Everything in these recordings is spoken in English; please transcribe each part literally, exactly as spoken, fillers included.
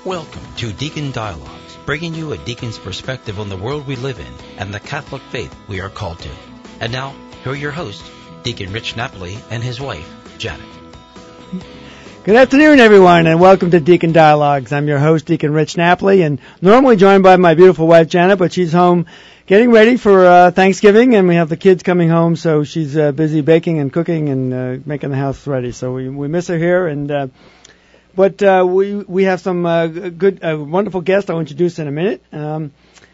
Welcome to Deacon Dialogues, bringing you a deacon's perspective on the world we live in and the Catholic faith we are called to. And now, here are your hosts, Deacon Rich Napoli and his wife, Janet. Good afternoon, everyone, and welcome to Deacon Dialogues. I'm your host, Deacon Rich Napoli, and normally joined by my beautiful wife, Janet, but she's home getting ready for uh, Thanksgiving, and we have the kids coming home, so she's uh, busy baking and cooking and uh, making the house ready. So we we miss her here, and uh, but uh, we we have some uh, good, uh, wonderful guests I'll introduce in a minute. Um,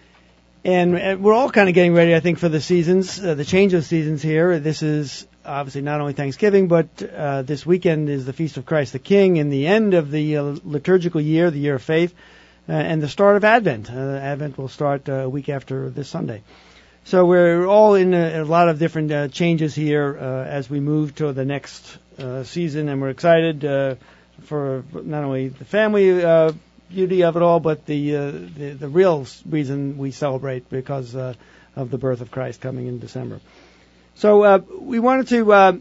and, and we're all kind of getting ready, I think, for the seasons, uh, the change of seasons here. This is obviously not only Thanksgiving, but uh, this weekend is the Feast of Christ the King, and the end of the uh, liturgical year, the year of faith, uh, and the start of Advent. Uh, Advent will start uh, a week after this Sunday. So we're all in a, a lot of different uh, changes here uh, as we move to the next uh, season, and we're excited uh, for not only the family uh, beauty of it all, but the, uh, the the real reason we celebrate because uh, of the birth of Christ coming in December. So uh, we wanted to uh,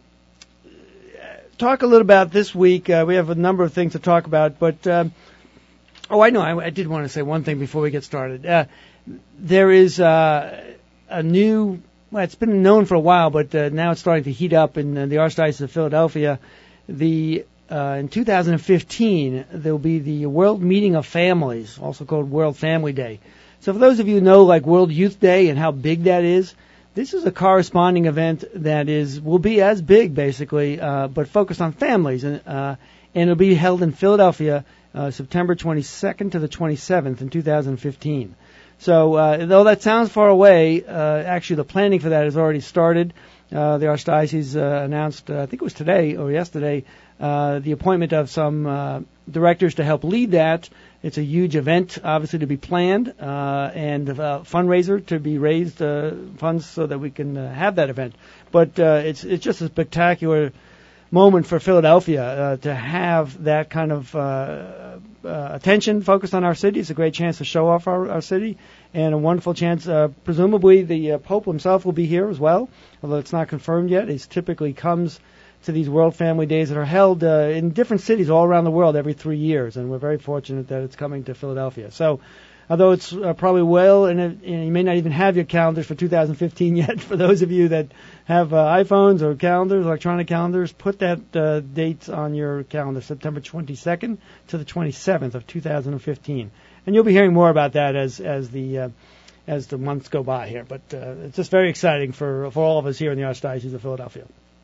talk a little about this week. Uh, we have a number of things to talk about, but uh, oh, I know, I, I did want to say one thing before we get started. Uh, there is uh, a new, well, it's been known for a while, but uh, now it's starting to heat up in uh, the Archdiocese of Philadelphia. The uh, in two thousand fifteen, there will be the World Meeting of Families, also called World Family Day. So for those of you who know, like World Youth Day and how big that is, this is a corresponding event that is will be as big, basically, uh, but focused on families, and uh, and it'll be held in Philadelphia, uh, September twenty-second to the twenty-seventh in two thousand fifteen. So, uh, though that sounds far away, uh, actually the planning for that has already started. Uh, the Archdiocese uh, announced, uh, I think it was today or yesterday, uh, the appointment of some uh, directors to help lead that. It's a huge event, obviously, to be planned, uh, and a fundraiser to be raised, uh, funds so that we can uh, have that event. But uh, it's it's just a spectacular moment for Philadelphia uh, to have that kind of uh, uh, attention focused on our city. It's a great chance to show off our, our city, and a wonderful chance. Uh, presumably, the uh, Pope himself will be here as well, although it's not confirmed yet. He typically comes to these World Family Days that are held uh, in different cities all around the world every three years, and we're very fortunate that it's coming to Philadelphia. So, although it's uh, probably well, and, it, and you may not even have your calendars for two thousand fifteen yet, for those of you that have uh, iPhones or calendars, electronic calendars, put that uh, date on your calendar, September twenty-second to the twenty-seventh of two thousand fifteen. And you'll be hearing more about that as as the uh, as the months go by here. But uh, it's just very exciting for for all of us here in the Archdiocese of Philadelphia.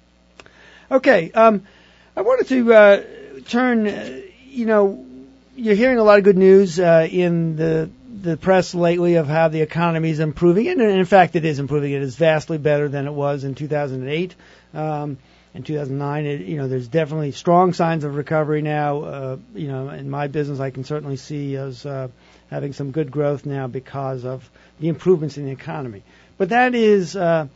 Okay, um, I wanted to uh, turn, uh, you know, you're hearing a lot of good news uh, in the the press lately of how the economy is improving, and in fact it is improving. It is vastly better than it was in two thousand eight. Um, in two thousand nine, it, you know, there's definitely strong signs of recovery now. Uh, you know, in my business, I can certainly see us uh, having some good growth now because of the improvements in the economy. But that is... Uh,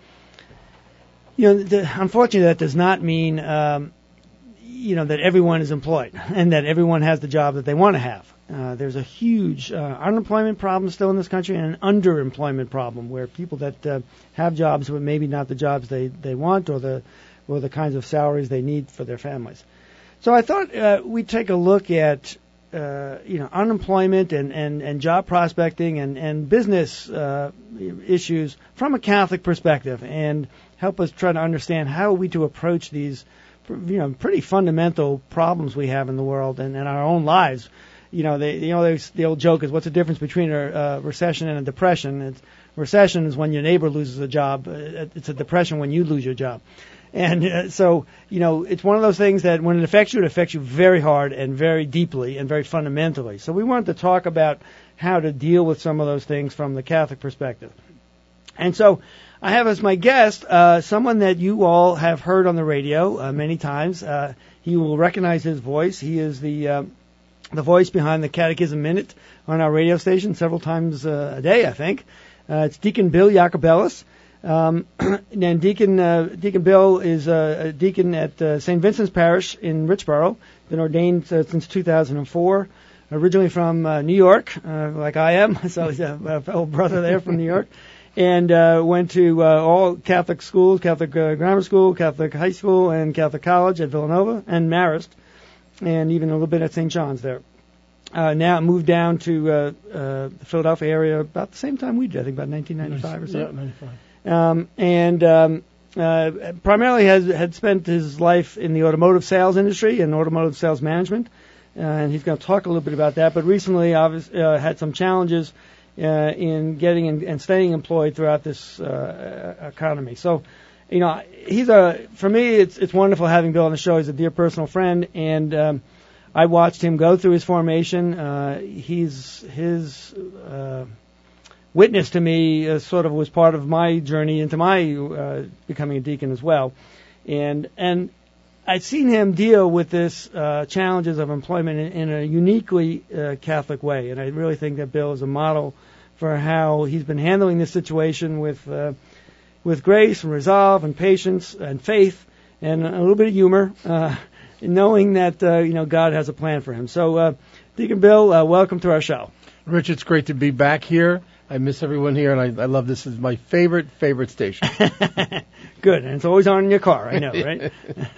You know, the, unfortunately, that does not mean, um, you know, that everyone is employed and that everyone has the job that they want to have. Uh, there's a huge uh, unemployment problem still in this country, and an underemployment problem where people that uh, have jobs but maybe not the jobs they, they want or the or the kinds of salaries they need for their families. So I thought uh, we'd take a look at uh, you know unemployment and, and, and job prospecting and and business uh, issues from a Catholic perspective, and help us try to understand how are we to approach these, you know, pretty fundamental problems we have in the world and in our own lives. You know, they, you know, the old joke is, what's the difference between a uh, recession and a depression? It's, recession is when your neighbor loses a job. It's a depression when you lose your job. And uh, so, you know, it's one of those things that when it affects you, it affects you very hard and very deeply and very fundamentally. So we wanted to talk about how to deal with some of those things from the Catholic perspective. And so I have as my guest uh, someone that you all have heard on the radio uh, many times. Uh, he will recognize his voice. He is the uh, the voice behind the Catechism Minute on our radio station several times uh, a day, I think. Uh, it's Deacon Bill Yacobellis. Um, and Deacon uh, Deacon Bill is uh, a deacon at uh, Saint Vincent's Parish in Richboro. Been ordained uh, since two thousand four. Originally from uh, New York, uh, like I am. So he's a, a fellow brother there from New York. And uh, went to uh, all Catholic schools, Catholic uh, grammar school, Catholic high school, and Catholic college at Villanova and Marist, and even a little bit at Saint John's there. uh, now moved down to uh, uh, the Philadelphia area about the same time we did, I think about nineteen ninety-five or so. Yeah, ninety-five. Um, and um, uh, primarily has had spent his life in the automotive sales industry and automotive sales management. Uh, and he's going to talk a little bit about that. But recently, obviously, uh, had some challenges uh, in getting and, and staying employed throughout this uh, economy. So, you know, he's a for me, it's it's wonderful having Bill on the show. He's a dear personal friend, and um, I watched him go through his formation. Uh, he's his uh, witness to me uh, sort of was part of my journey into my uh, becoming a deacon as well, and and. I'd seen him deal with this uh, challenges of employment in, in a uniquely uh, Catholic way, and I really think that Bill is a model for how he's been handling this situation with uh, with grace and resolve and patience and faith and a little bit of humor, uh, knowing that uh, you know God has a plan for him. So, uh, Deacon Bill, uh, welcome to our show. Rich, it's great to be back here. I miss everyone here, and I, I love this. This is my favorite, favorite station. Good, and it's always on in your car, I know, right?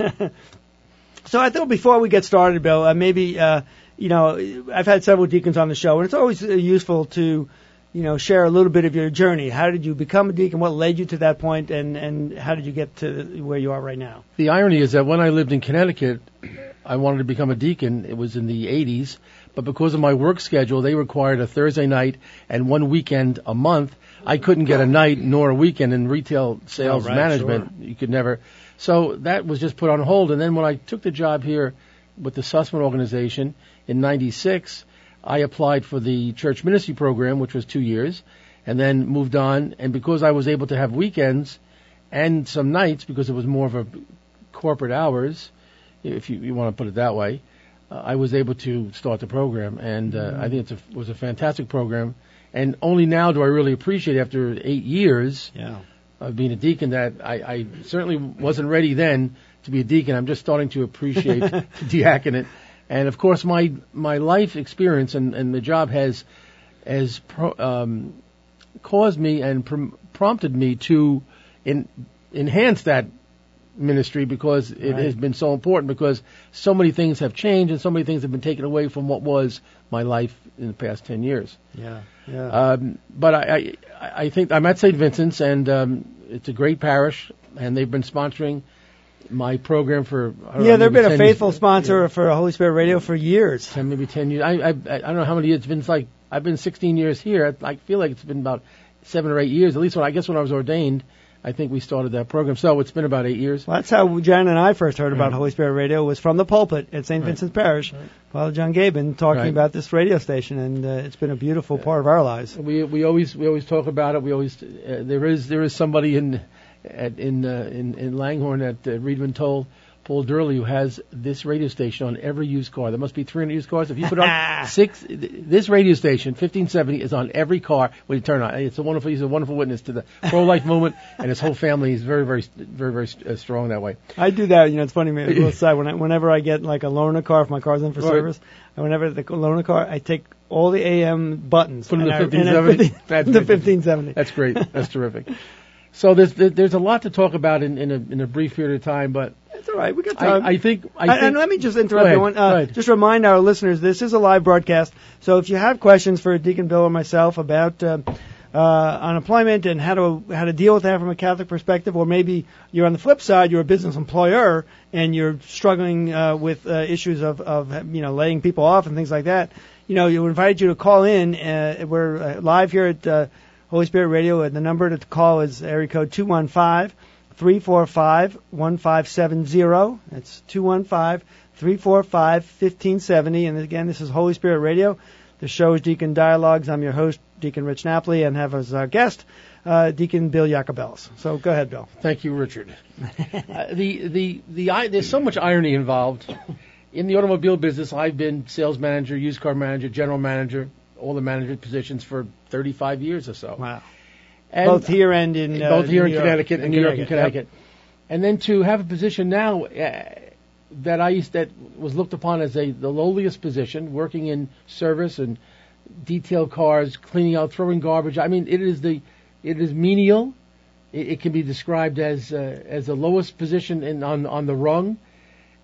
So I thought before we get started, Bill, uh, maybe, uh, you know, I've had several deacons on the show, and it's always uh, useful to, you know, share a little bit of your journey. How did you become a deacon? What led you to that point, and, and how did you get to where you are right now? The irony is that when I lived in Connecticut, I wanted to become a deacon. It was in the eighties. But because of my work schedule, they required a Thursday night and one weekend a month. I couldn't get a night nor a weekend in retail sales oh, right, management. Sure. You could never. So that was just put on hold. And then when I took the job here with the Sussman organization in ninety-six, I applied for the church ministry program, which was two years, and then moved on. And because I was able to have weekends and some nights, because it was more of a corporate hours, if you, you want to put it that way, Uh, I was able to start the program, and uh, mm-hmm. I think it was a fantastic program. And only now do I really appreciate, after eight years yeah. of being a deacon, that I, I certainly wasn't ready then to be a deacon. I'm just starting to appreciate the diaconate. And, of course, my my life experience and, and the job has has pro, um, caused me and prom- prompted me to in, enhance that ministry, because it right. has been so important, because so many things have changed and so many things have been taken away from what was my life in the past ten years. Yeah, yeah. Um, but I, I, I think I'm at Saint Vincent's, and um, it's a great parish, and they've been sponsoring my program for, I don't yeah, know, they've been a faithful years, sponsor yeah. for Holy Spirit Radio for years. ten, maybe ten years. I, I, I don't know how many years. It's been like, I've been sixteen years here. I feel like it's been about seven or eight years, at least when I guess when I was ordained. I think we started that program. So it's been about eight years. Well, that's how Jan and I first heard about right. Holy Spirit Radio, was from the pulpit at Saint Right. Vincent's Parish. Right. Father John Gabin talking Right. about this radio station, and uh, it's been a beautiful Yeah. part of our lives. We we always we always talk about it. We always uh, there is there is somebody in at, in uh, in in Langhorne at uh, Reedman Toll, Paul Durley, who has this radio station on every used car. There must be three hundred used cars. If you put on six, this radio station, fifteen seventy, is on every car when you turn on. It's a wonderful. He's a wonderful witness to the pro-life movement, and his whole family is very, very, very, very uh, strong that way. I do that. You know, it's funny. A little side. When I, whenever I get like a loaner car, if my car's in for Right. service, and whenever the loaner car, I take all the A M buttons. Put in the and I- fifteen and I- seventy. That's the fifteen seventy. That's great. That's terrific. So there's there's a lot to talk about in, in a in a brief period of time, but It's all right. We got time. I, I think I and, think. and let me just Go interrupt ahead. everyone. Go Uh, ahead. just remind our listeners, this is a live broadcast. So if you have questions for Deacon Bill or myself about uh, uh, unemployment and how to how to deal with that from a Catholic perspective, or maybe you're on the flip side, you're a business employer and you're struggling uh, with uh, issues of, of you know laying people off and things like that, you know, you invite you to call in. Uh, we're uh, live here at uh, Holy Spirit Radio, and the number to call is area code two one five, three four five, one five seven zero. That's two one five, three four five, one five seven zero. And again, this is Holy Spirit Radio. The show is Deacon Dialogues. I'm your host, Deacon Rich Napoli, and have as our guest uh, Deacon Bill Jacobellis. So go ahead, Bill. Thank you, Richard. uh, the the the I, there's so much irony involved in the automobile business. I've been sales manager, used car manager, general manager, all the management positions for thirty-five years or so. Wow. And both here and in uh, both here New in York. Connecticut and New York and Connecticut. Connecticut, and then to have a position now uh, that I used that was looked upon as a the lowliest position, working in service and detail cars, cleaning out, throwing garbage. I mean, it is the it is menial. It, it can be described as uh, as the lowest position in on on the rung,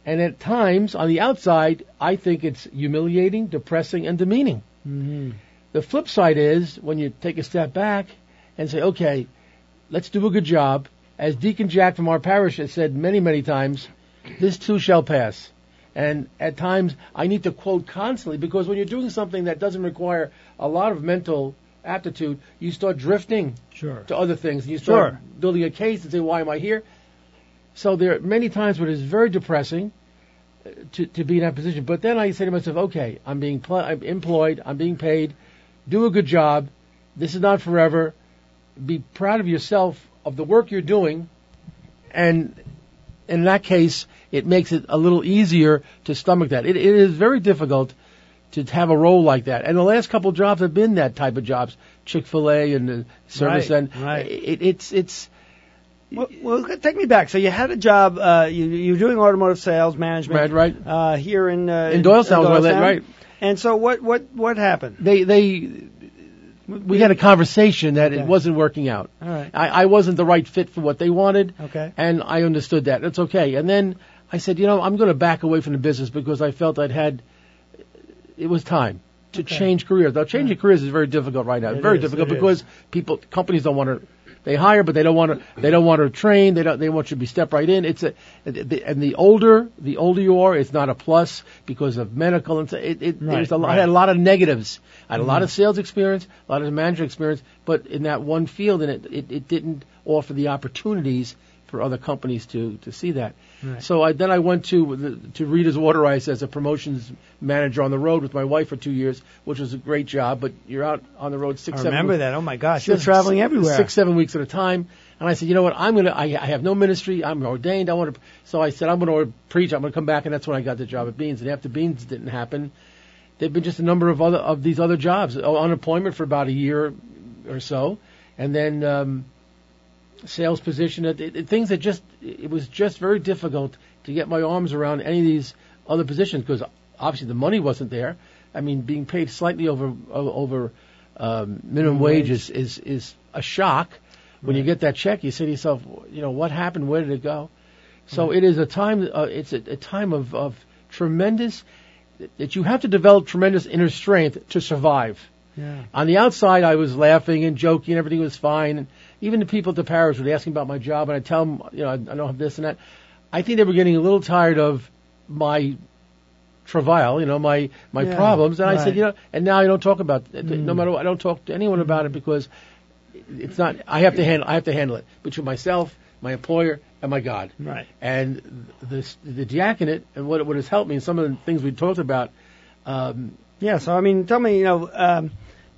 And at times, on the outside, I think it's humiliating, depressing, and demeaning. Mm-hmm. The flip side is when you take a step back and say, okay, let's do a good job. As Deacon Jack from our parish has said many, many times, this too shall pass. And at times, I need to quote constantly, because when you're doing something that doesn't require a lot of mental aptitude, you start drifting Sure. to other things. And you start Sure. building a case and say, why am I here? So there are many times where it is very depressing uh, to, to be in that position. But then I say to myself, okay, I'm being pl- I'm employed, I'm being paid, do a good job. This is not forever. Be proud of yourself, of the work you're doing. And in that case, it makes it a little easier to stomach that. It, it is very difficult to have a role like that. And the last couple of jobs have been that type of jobs, Chick-fil-A and the service. Right, and right. It, it's it's Well, well, take me back. So you had a job. Uh, you you were doing automotive sales management, Right, right. Uh, here in uh, in Doylestown, was where I lived, Doylestown. right? And so what what what happened? They they we had a conversation that Okay. it wasn't working out. All right. I, I wasn't the right fit for what they wanted. Okay. And I understood that. It's okay. And then I said, you know, I'm going to back away from the business because I felt I'd had, it was time to Okay. change careers. Now, changing careers is very difficult right now. It very is, difficult it because people, companies don't want to, they hire, but they don't want to, they don't want to train. They don't, they want you to be step right in. It's a, and the older, the older you are, it's not a plus because of medical and so it, it Right, there's a lot, right. I had a lot of negatives. I had a lot Mhm. of sales experience, a lot of management experience, but in that one field, and it, it, it didn't offer the opportunities for other companies to, to see that. Right. So I, then I went to the, to Rita's Water Ice as a promotions manager on the road with my wife for two years, which was a great job. But you're out on the road six, I seven remember weeks, that. Oh my gosh, you're six- traveling everywhere. six, seven weeks at a time. And I said, you know what? I'm gonna. I, I have no ministry. I'm ordained. I want to. So I said, I'm going to preach. I'm going to come back, and that's when I got the job at Beans. And after Beans didn't happen, there've been just a number of other of these other jobs. Oh, unemployment for about a year or so, and then. Um, sales position, it, it, things that just, it was just very difficult to get my arms around any of these other positions because obviously the money wasn't there. I mean, being paid slightly over over um, minimum wage is, is, is a shock. When Right. you get that check, you say to yourself, you know, what happened? Where did it go? So Right. it is a time, uh, it's a, a time of, of tremendous, that you have to develop tremendous inner strength to survive. Yeah. On the outside, I was laughing and joking, everything was fine. And even the people at the parish would ask me about my job, and I'd tell them, you know, I, I don't have this and that. I think they were getting a little tired of my travail, you know, my my Yeah, problems. And I right. said, you know, and now I don't talk about it. Mm. No matter what, I don't talk to anyone about it because it's not. I have to handle. I have to handle it between myself, my employer, and my God. Right. And the the diaconate and what what has helped me, and some of the things we talked about. Um, Yeah. So I mean, tell me, you know, um,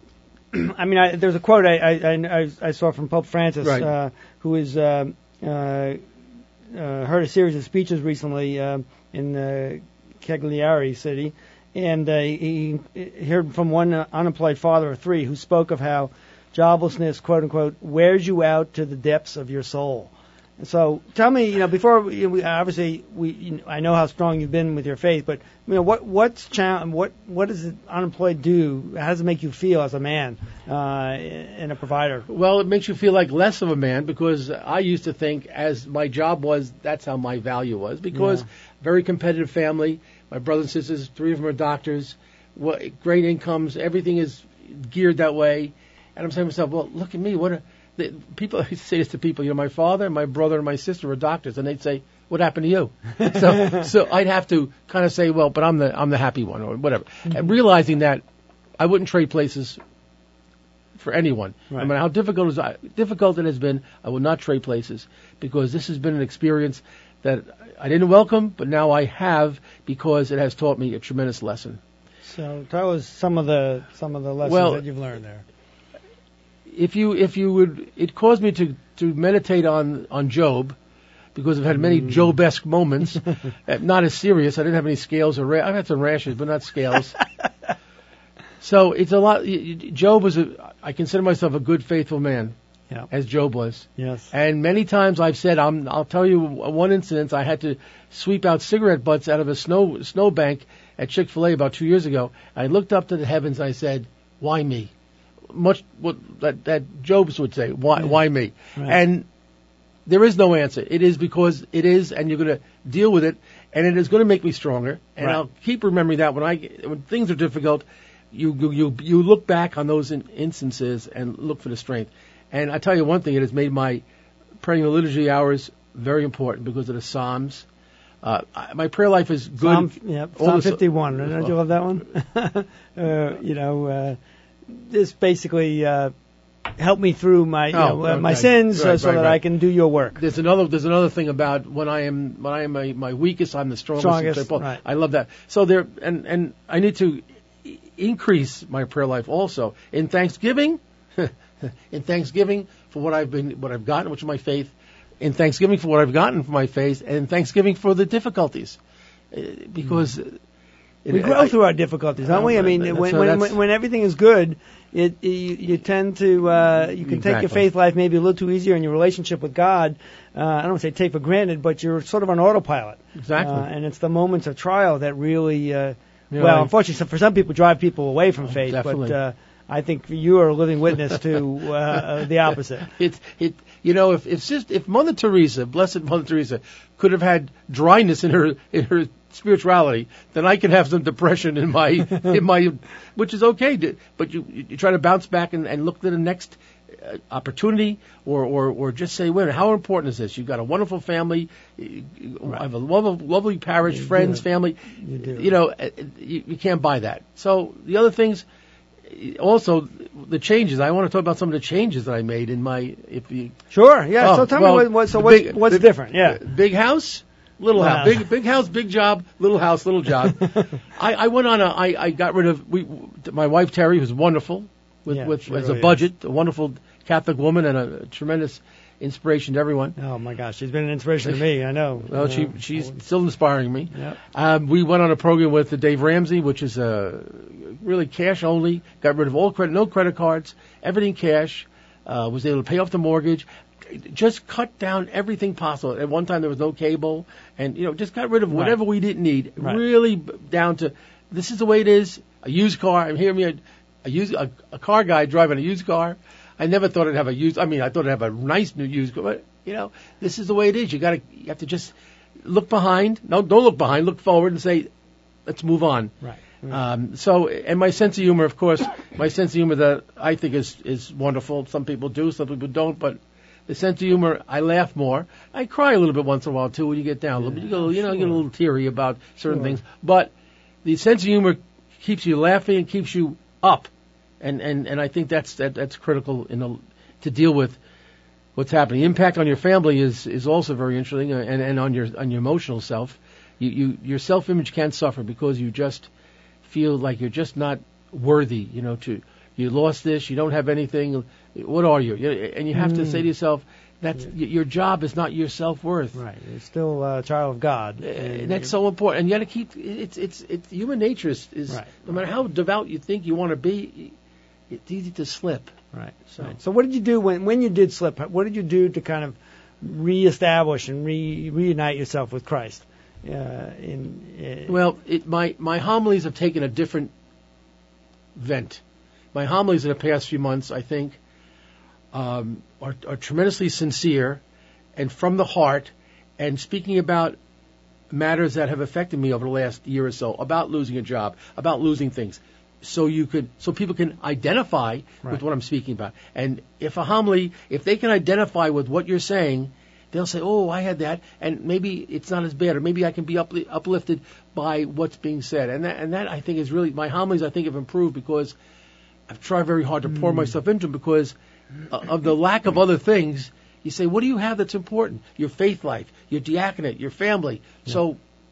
I mean, I, there's a quote I I, I, I saw from Pope Francis, Right. uh, who is uh, uh, uh, heard a series of speeches recently uh, in uh, Cagliari City, and uh, he, he heard from one uh, unemployed father of three who spoke of how joblessness, quote unquote, wears you out to the depths of your soul. So tell me, you know, before we, we obviously we, you know, I know how strong you've been with your faith, but you know, what what's cha- what what does the unemployed do? How does it make you feel as a man uh, and a provider? Well, it makes you feel like less of a man because I used to think as my job was, that's how my value was because Yeah. very competitive family. My brothers and sisters, three of them are doctors, what, great incomes, everything is geared that way. And I'm saying to myself, well, look at me. What are, the, people I used to say this to people, you know, my father, my brother, and my sister were doctors, and they'd say, what happened to you? so, so I'd have to kind of say, well, but I'm the I'm the happy one or whatever. Mm-hmm. And realizing that I wouldn't trade places for anyone. Right. No matter how difficult it, is, difficult it has been, I will not trade places because this has been an experience that I didn't welcome, but now I have because it has taught me a tremendous lesson. So tell us some of the some of the lessons Well, that you've learned there. If you if you would, it caused me to, to meditate on, on Job because I've had many Mm. Job-esque moments. Uh, not as serious. I didn't have any scales or ra- I've had some rashes, but not scales. So it's a lot. y- y- Job was a. I consider myself a good, faithful man, Yeah. as Job was. Yes. And many times I've said, I'm, I'll tell you one incident. I had to sweep out cigarette butts out of a snow snowbank at Chick-fil-A about two years ago. I looked up to the heavens and I said, why me? Much what that, that Jobs would say, why, Yeah. why me? Right. And there is no answer. It is because it is, and you're going to deal with it. and it is going to make me stronger. And Right. I'll keep remembering that when I when things are difficult, you you you, you look back on those in, instances and look for the strength. And I tell you one thing, it has made my praying the liturgy hours very important because of the Psalms. Uh, I, my prayer life is good. Psalm, yep, All Psalm the- fifty-one. Don't you love that one? uh, you know, uh, this basically uh, help me through my you Oh, know, uh, my okay. sins uh, Right, so right, that right. I can do your work. There's another. There's another thing about when I am when I am my, my weakest, I'm the strongest. in Strongest, Saint Paul. right. I love that. So there, and and I need to i- increase my prayer life also in Thanksgiving, in Thanksgiving for what I've been, what I've gotten, which is my faith. In Thanksgiving for what I've gotten from my faith, and in Thanksgiving for the difficulties, uh, because. uh, We it- grow I- through our difficulties, don't we? I mean, That's- when, so when, that's- when when everything is good, it, you, you tend to uh, you can take your Exactly. faith life maybe a little too easier in your relationship with God. Uh, I don't want to say take for granted, but you're sort of on autopilot. Exactly. Uh, and it's the moments of trial that really, uh, You know, well, I- unfortunately, so for some people, drive people away from faith. definitely. But uh, I think you are a living witness to uh, uh, the opposite. It, it, you know, if if, sis- if Mother Teresa, Blessed Mother Teresa, could have had dryness in her in her spirituality, then I could have some depression in my in my, which is okay. to- But you you try to bounce back and, and look to the next uh, opportunity, or, or or just say, wait a minute, how important is this? You've got a wonderful family. You, you I have a lovely, lovely parish, You friends, do. family. You do. You know, uh, you, you can't buy that. So the other things. Also, the changes. I want to talk about some of the changes that I made in my. If you Sure, yeah. Oh, so tell well, me what, what so the what's, big- what's the- different? Yeah. big house, little Wow. house, big big house, big job, little house, little job. I, I went on a. I, I got rid of we. My wife Terry, who's wonderful, with Yeah, with she as really a budget, a wonderful Catholic woman, and a, tremendous inspiration to everyone. Oh my gosh, she's been an inspiration to me. I know. Well, Uh, she she's still inspiring me. Yep. Um, we went on a program with Dave Ramsey, which is uh, really cash only. Got rid of all credit, no credit cards, everything cash. Uh, was able to pay off the mortgage. Just cut down everything possible. At one time there was no cable, and you know just got rid of Right. whatever we didn't need. Right. Really b- down to this is the way it is. A used car. I'm hearing me a, a used a, a car guy driving a used car. I never thought I'd have a used. I mean, I thought I'd have a nice new used car. But you know, this is the way it is. You got to you have to just look behind. No, don't look behind. Look forward and say, let's move on. Right. Um, so, and my sense of humor, of course, my sense of humor that I think is is wonderful. Some people do, some people don't, but the sense of humor, I laugh more. I cry a little bit once in a while too when you get down a little bit. You go, you know, you get a little teary about certain Sure. things, but the sense of humor keeps you laughing and keeps you up, and and and I think that's that that's critical in the, to deal with what's happening. Impact on your family is is also very interesting, uh, and and on your on your emotional self. You, you your self image can suffer because you just feel like you're just not worthy, you know, to, you lost this, you don't have anything, what are you? You- And you have to say to yourself, that's, y your job is not your self-worth. Right. You're still a child of God. Uh, And that's so important. And you got to keep, it's, it's, it's, human nature is, is Right. no matter how devout you think you want to be, it's easy to slip. Right. So, Right. So what did you do when when you did slip? What did you do to kind of reestablish and re, reunite yourself with Christ? Uh, in uh, well, it, my, my homilies have taken a different vent. My homilies in the past few months, I think, um, are, are tremendously sincere and from the heart, and speaking about matters that have affected me over the last year or so, about losing a job, about losing things, so you could, so people can identify Right. with what I'm speaking about. And if a homily, if they can identify with what you're saying, they'll say, "Oh, I had that," and maybe it's not as bad, or maybe I can be upli- uplifted by what's being said. And that, and that I think is really, my homilies I think have improved because I've tried very hard to pour myself into them because uh, of the lack of other things. You say, what do you have that's important? Your faith life, your diaconate, your family. So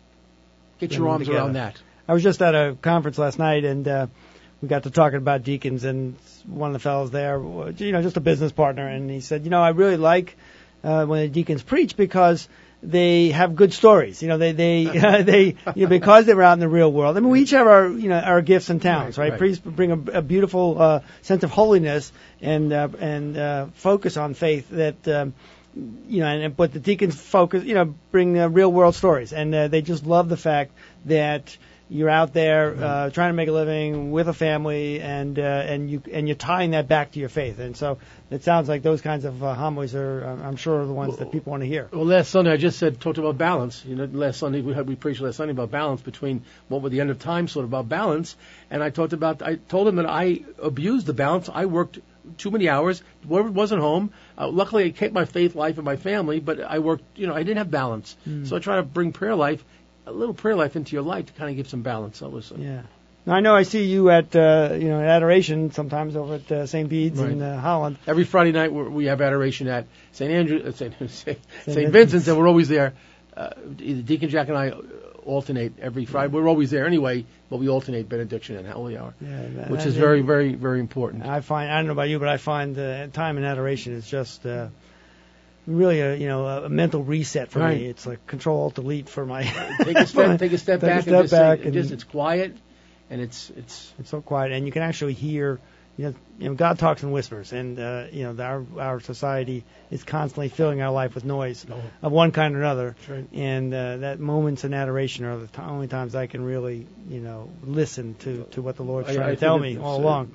get Bring your them arms together. around that. I was just at a conference last night, and uh, we got to talking about deacons, and one of the fellows there, you know, just a business partner, and he said, you know, I really like uh, when the deacons preach because they have good stories. You know, they they uh, they you know, because they were out in the real world. I mean, we each have our you know our gifts and talents, Right, right? right. Priests bring a, a beautiful uh, sense of holiness and uh, and uh, focus on faith that. Um, you know, and but the deacons focus, you know, bring uh, real world stories, and uh, they just love the fact that you're out there uh, trying to make a living with a family, and uh, and you and you're tying that back to your faith. And so it sounds like those kinds of uh, homilies are, uh, I'm sure, are the ones well, that people want to hear. Well, last Sunday I just said talked about balance. You know, last Sunday we had we preached last Sunday about balance between what were the end of time sort of about balance, and I talked about I told him that I abused the balance. I worked too many hours. Wasn't home. Uh, luckily, I kept my faith life and my family, but I worked. You know, I didn't have balance. Mm. So I try to bring prayer life. A little prayer life into your life to kind of give some balance. That was uh, yeah. Now I know I see you at uh, you know at adoration sometimes over at uh, Saint Bede's right. in uh, Holland. Every Friday night we're, we have adoration at Saint Andrew, uh, Saint Saint Vincent's, and we're always there. Uh, either Deacon Jack and I alternate every Friday. Yeah. We're always there anyway, but we alternate benediction and holy hour, yeah, that, which that, is very, very, very important. I find I don't know about you, but I find the time in adoration is just. Uh, Really, a you know a mental reset for right. me. It's like Control Alt Delete for my. take a step, take a step take back, a step and just, back say, and just it's quiet, and it's it's it's so quiet, and you can actually hear. You know, you know God talks in whispers, and uh, you know our our society is constantly filling our life with noise no. of one kind or another. Right. And uh, that moments in adoration are the t- only times I can really you know listen to, to what the Lord's trying I, I to tell me all along.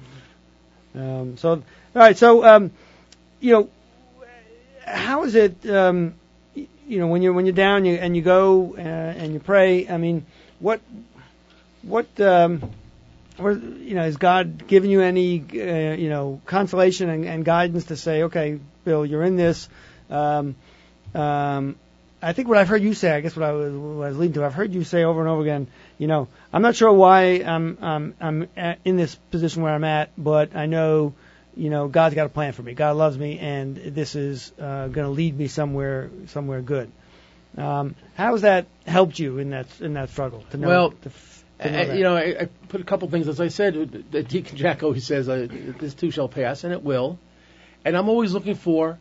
Um, so all right, so um, you know. How is it, um, you know, when you're when you're down you, and you go uh, and you pray? I mean, what what um, what you know, has God given you any uh, you know consolation and, and guidance to say, okay, Bill, you're in this. Um, um, I think what I've heard you say, I guess what I was, what I was leading to, I've heard you say over and over again, you know, I'm not sure why I'm I'm I'm at, in this position where I'm at, but I know. You know, God's got a plan for me. God loves me, and this is uh, going to lead me somewhere, somewhere good. Um, how has that helped you in that in that struggle? To know, well, to, to know I, that? you know, I, I put a couple things. As I said, that Deacon Jack always says, uh, "This too shall pass," and it will. And I'm always looking for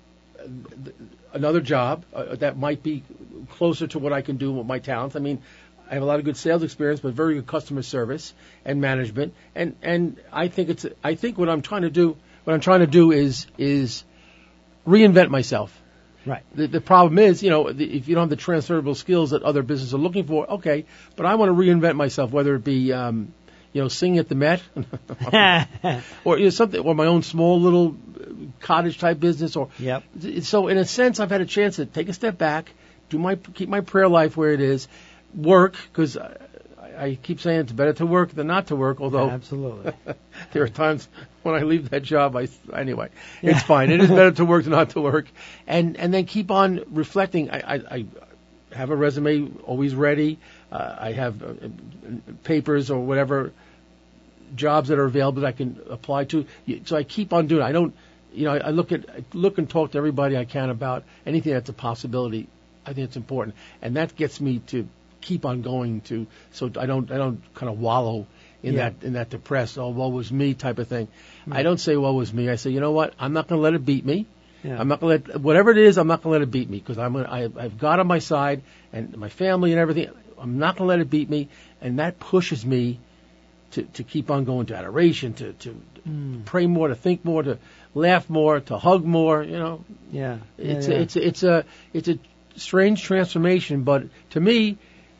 another job uh, that might be closer to what I can do with my talents. I mean. I have a lot of good sales experience, but very good customer service and management, and and I think it's I think what I'm trying to do what I'm trying to do is is reinvent myself. Right. The, the problem is, you know, the, if you don't have the transferable skills that other businesses are looking for, okay, but I want to reinvent myself, whether it be um, you know singing at the Met, or you know, something, or my own small little cottage type business, or yep. So in a sense, I've had a chance to take a step back, do my keep my prayer life where it is. Work, because I, I keep saying it's better to work than not to work, although yeah, absolutely. there are times when I leave that job, I anyway, yeah. It's fine. It is better to work than not to work. And and then keep on reflecting. I, I, I have a resume always ready. Uh, I have uh, papers or whatever jobs that are available that I can apply to. So I keep on doing it. I don't, you know, I, I look at I look and talk to everybody I can about anything that's a possibility. I think it's important. And that gets me to keep on going to, so I don't, I don't kind of wallow in yeah. that, in that depressed, oh, woe was me type of thing. Mm-hmm. I don't say woe was me. I say, you know what? I'm not going to let it beat me. Yeah. I'm not going to let, whatever it is, I'm not going to let it beat me because I'm gonna, I, I've God on my side and my family and everything. I'm not going to let it beat me. And that pushes me to, to keep on going to adoration, to, to mm. pray more, to think more, to laugh more, to hug more, you know. Yeah. It's, yeah, a, yeah. it's a, it's a, it's a strange transformation, but to me,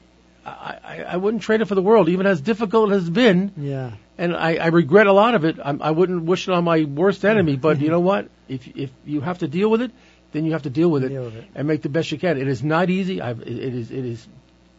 I, I, I wouldn't trade it for the world, even as difficult as it's been. Yeah. And I, I regret a lot of it. I, I wouldn't wish it on my worst enemy, but you know what? If if you have to deal with it, then you have to deal with it, deal with it. and make the best you can. It is not easy. I've, it, it is it is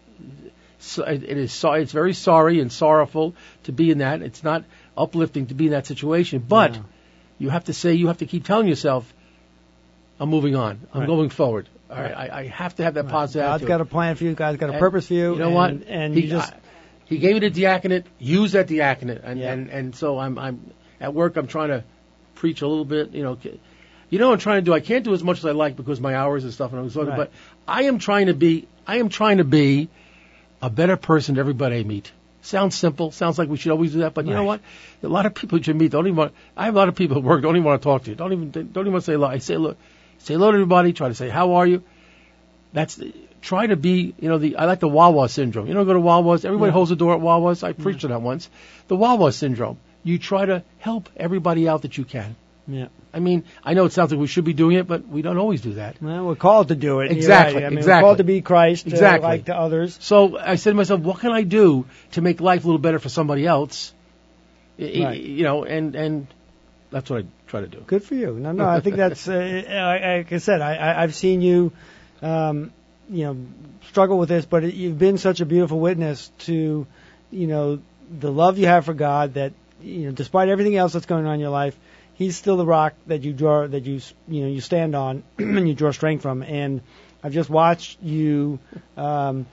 so, it is so, it's very sorry and sorrowful to be in that. It's not uplifting to be in that situation, but yeah. you have to say you have to keep telling yourself, I'm moving on. I'm right. going forward. All right. I, I have to have that right. positive God's attitude. got a plan for you. God's got a and purpose for you. You know and, what? And he, you just I, he gave me the diaconate. Use that diaconate, and, yeah. and and so I'm I'm at work. I'm trying to preach a little bit. You know, you know what I'm trying to do. I can't do as much as I like because my hours and stuff. And I was talking, right. but I am trying to be. I am trying to be a better person to everybody I meet. Sounds simple. Sounds like we should always do that. But you right. know what? A lot of people you meet don't even want. I have a lot of people at work don't even want to talk to you. Don't even don't even want to say hello. I say look, say hello to everybody. Try to say how are you. That's try to be. You know the I like the Wawa syndrome. You know go to Wawa's. Everybody yeah. holds the door at Wawa's. I preached yeah. on that once. The Wawa syndrome. You try to help everybody out that you can. Yeah. I mean, I know it sounds like we should be doing it, but we don't always do that. Well, we're called to do it. Exactly. Right. I mean, exactly. We're called to be Christ, exactly. uh, like to others. So I said to myself, what can I do to make life a little better for somebody else? Right. You know, and and that's what I try to do. Good for you. No, no, I think that's uh, like I said. I, I I've seen you, um, you know, struggle with this, but you've been such a beautiful witness to, you know, the love you have for God. That, you know, despite everything else that's going on in your life, He's still the rock that you draw, that you you know you stand on, and you draw strength from. And I've just watched you, um,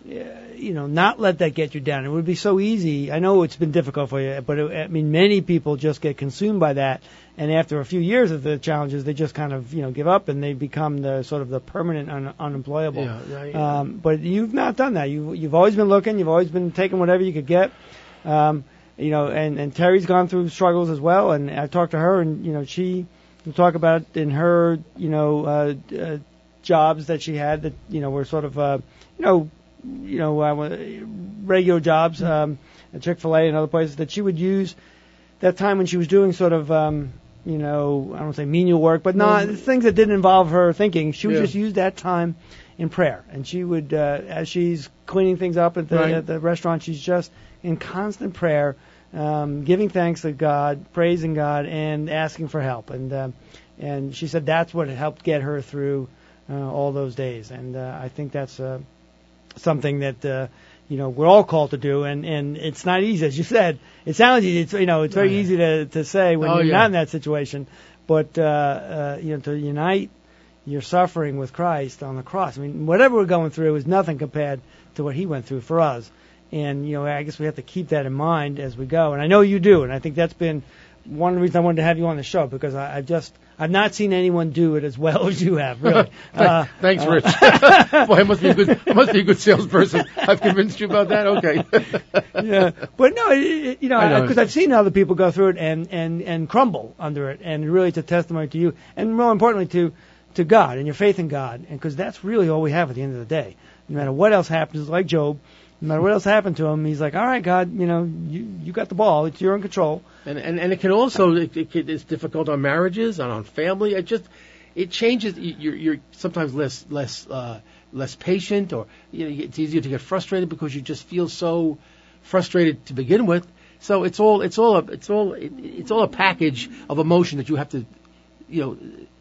you know, not let that get you down. It would be so easy. I know it's been difficult for you, but it, I mean, many people just get consumed by that. And after a few years of the challenges, they just kind of, you know, give up and they become the sort of the permanent un, unemployable. Yeah, yeah, yeah. Um, but you've not done that. You you've always been looking. You've always been taking whatever you could get. Um, You know, and, and Terry's gone through struggles as well, and I talked to her, and, you know, she will talk about in her, you know, uh, uh, jobs that she had that, you know, were sort of, uh, you know, you know, uh, regular jobs, um, at Chick-fil-A and other places, that she would use that time when she was doing sort of, um, you know, I don't say menial work, but not mm-hmm. things that didn't involve her thinking. She would yeah. just use that time in prayer, and she would, uh, as she's cleaning things up at the, right. at the restaurant, she's just in constant prayer, um, giving thanks to God, praising God, and asking for help. And uh, and she said that's what helped get her through uh, all those days. And uh, I think that's uh, something that uh, you know we're all called to do. And, and it's not easy, as you said. It sounds easy. It's you know it's very oh, yeah. easy to to say when oh, you're yeah. not in that situation, but uh, uh, you know to unite your suffering with Christ on the cross. I mean, whatever we're going through is nothing compared to what He went through for us. And, you know, I guess we have to keep that in mind as we go. And I know you do. And I think that's been one of the reasons I wanted to have you on the show, because I, I've just, I've not seen anyone do it as well as you have, really. uh, Thanks, uh, Rich. Boy, I must be a good, I must be a good salesperson. I've convinced you about that? Okay. yeah. But no, it, it, you know, know. because I've seen other people go through it and, and, and crumble under it. And really it's a testimony to you. And more importantly, to, to God and your faith in God. And because that's really all we have at the end of the day. No matter what else happens, like Job, no matter what else happened to him, he's like, all right, God, you know, you you got the ball. It's you're in control. And and, and it can also, it, it, it's difficult on marriages and on family. It just, it changes. You're, you're sometimes less less uh, less patient, or you know, it's easier to get frustrated because you just feel so frustrated to begin with. So it's all it's all a, it's all it, it's all a package of emotion that you have to, you know,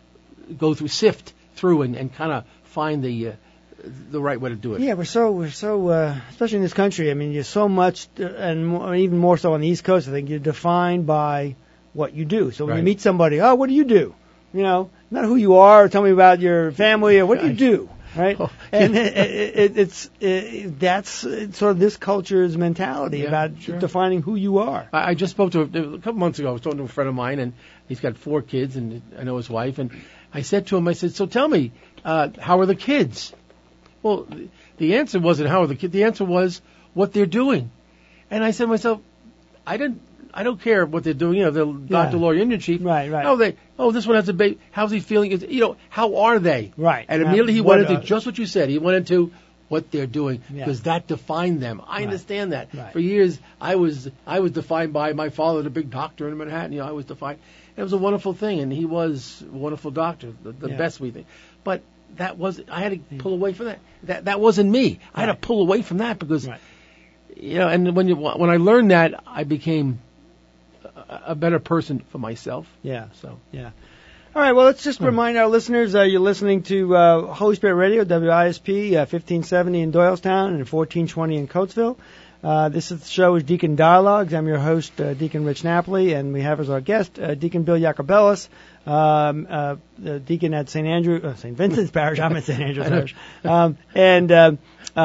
go through, sift through, and, and kind of find the uh, the right way to do it. Yeah, we're so we're so uh, especially in this country. I mean, you're so much, uh, and more, even more so on the East Coast. I think you're defined by what you do. So when right. you meet somebody, oh, what do you do? You know, not who you are. Or tell me about your family, or what do you do? Right? Oh, and it, it, it, it's it, that's it's sort of this culture's mentality yeah, about sure. defining who you are. I, I just spoke to a, a couple months ago. I was talking to a friend of mine, and he's got four kids, and I know his wife. And I said to him, I said, so tell me, uh, how are the kids? Well, the answer wasn't how are the kids. The answer was what they're doing. And I said to myself, I didn't. I don't care what they're doing. You know, they're Yeah. doctor, lawyer, Indian chief. Right, right. Oh, they. Oh, this one has a baby. How's he feeling? Is- You know, how are they? Right. And Uh, immediately he what, went into uh, just what you said. He went into what they're doing Yeah. because that defined them. I Right. understand that. Right. For years, I was I was defined by my father, the big doctor in Manhattan. You know, I was defined. It was a wonderful thing, and he was a wonderful doctor, the, the Yeah. best we think. But that was I had to pull away from that. That that wasn't me. I had Right. to pull away from that because, Right. you know, and when you when I learned that, I became a, a better person for myself. Yeah. So Yeah. All right. Well, let's just remind our listeners uh, you're listening to uh, Holy Spirit Radio, W I S P, uh, fifteen seventy in Doylestown and fourteen twenty in Coatesville. Uh, this is the show is Deacon Dialogues. I'm your host, uh, Deacon Rich Napoli, and we have as our guest uh, Deacon Bill Jacobellis, um, uh, the deacon at Saint Andrew, uh, Saint Vincent's Parish. I'm at Saint Andrew's Parish, um, and um, uh,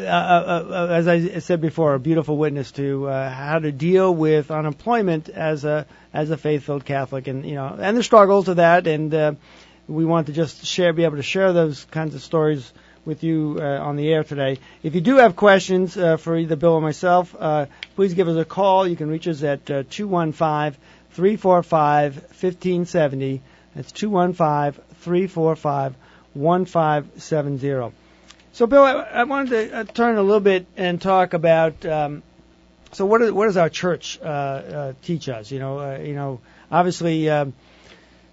uh, uh, as I said before, a beautiful witness to uh, how to deal with unemployment as a as a faith-filled Catholic, and you know, and the struggles of that. And uh, we want to just share, be able to share those kinds of stories with you uh, on the air today. If you do have questions uh, for either Bill or myself, uh, please give us a call. You can reach us at uh, two one five, three four five, one five seven zero. That's two one five, three four five, one five seven zero. So, Bill, I, I wanted to uh, turn a little bit and talk about. Um, so, what, is, what does our church uh, uh, teach us? You know, uh, you know, obviously, um,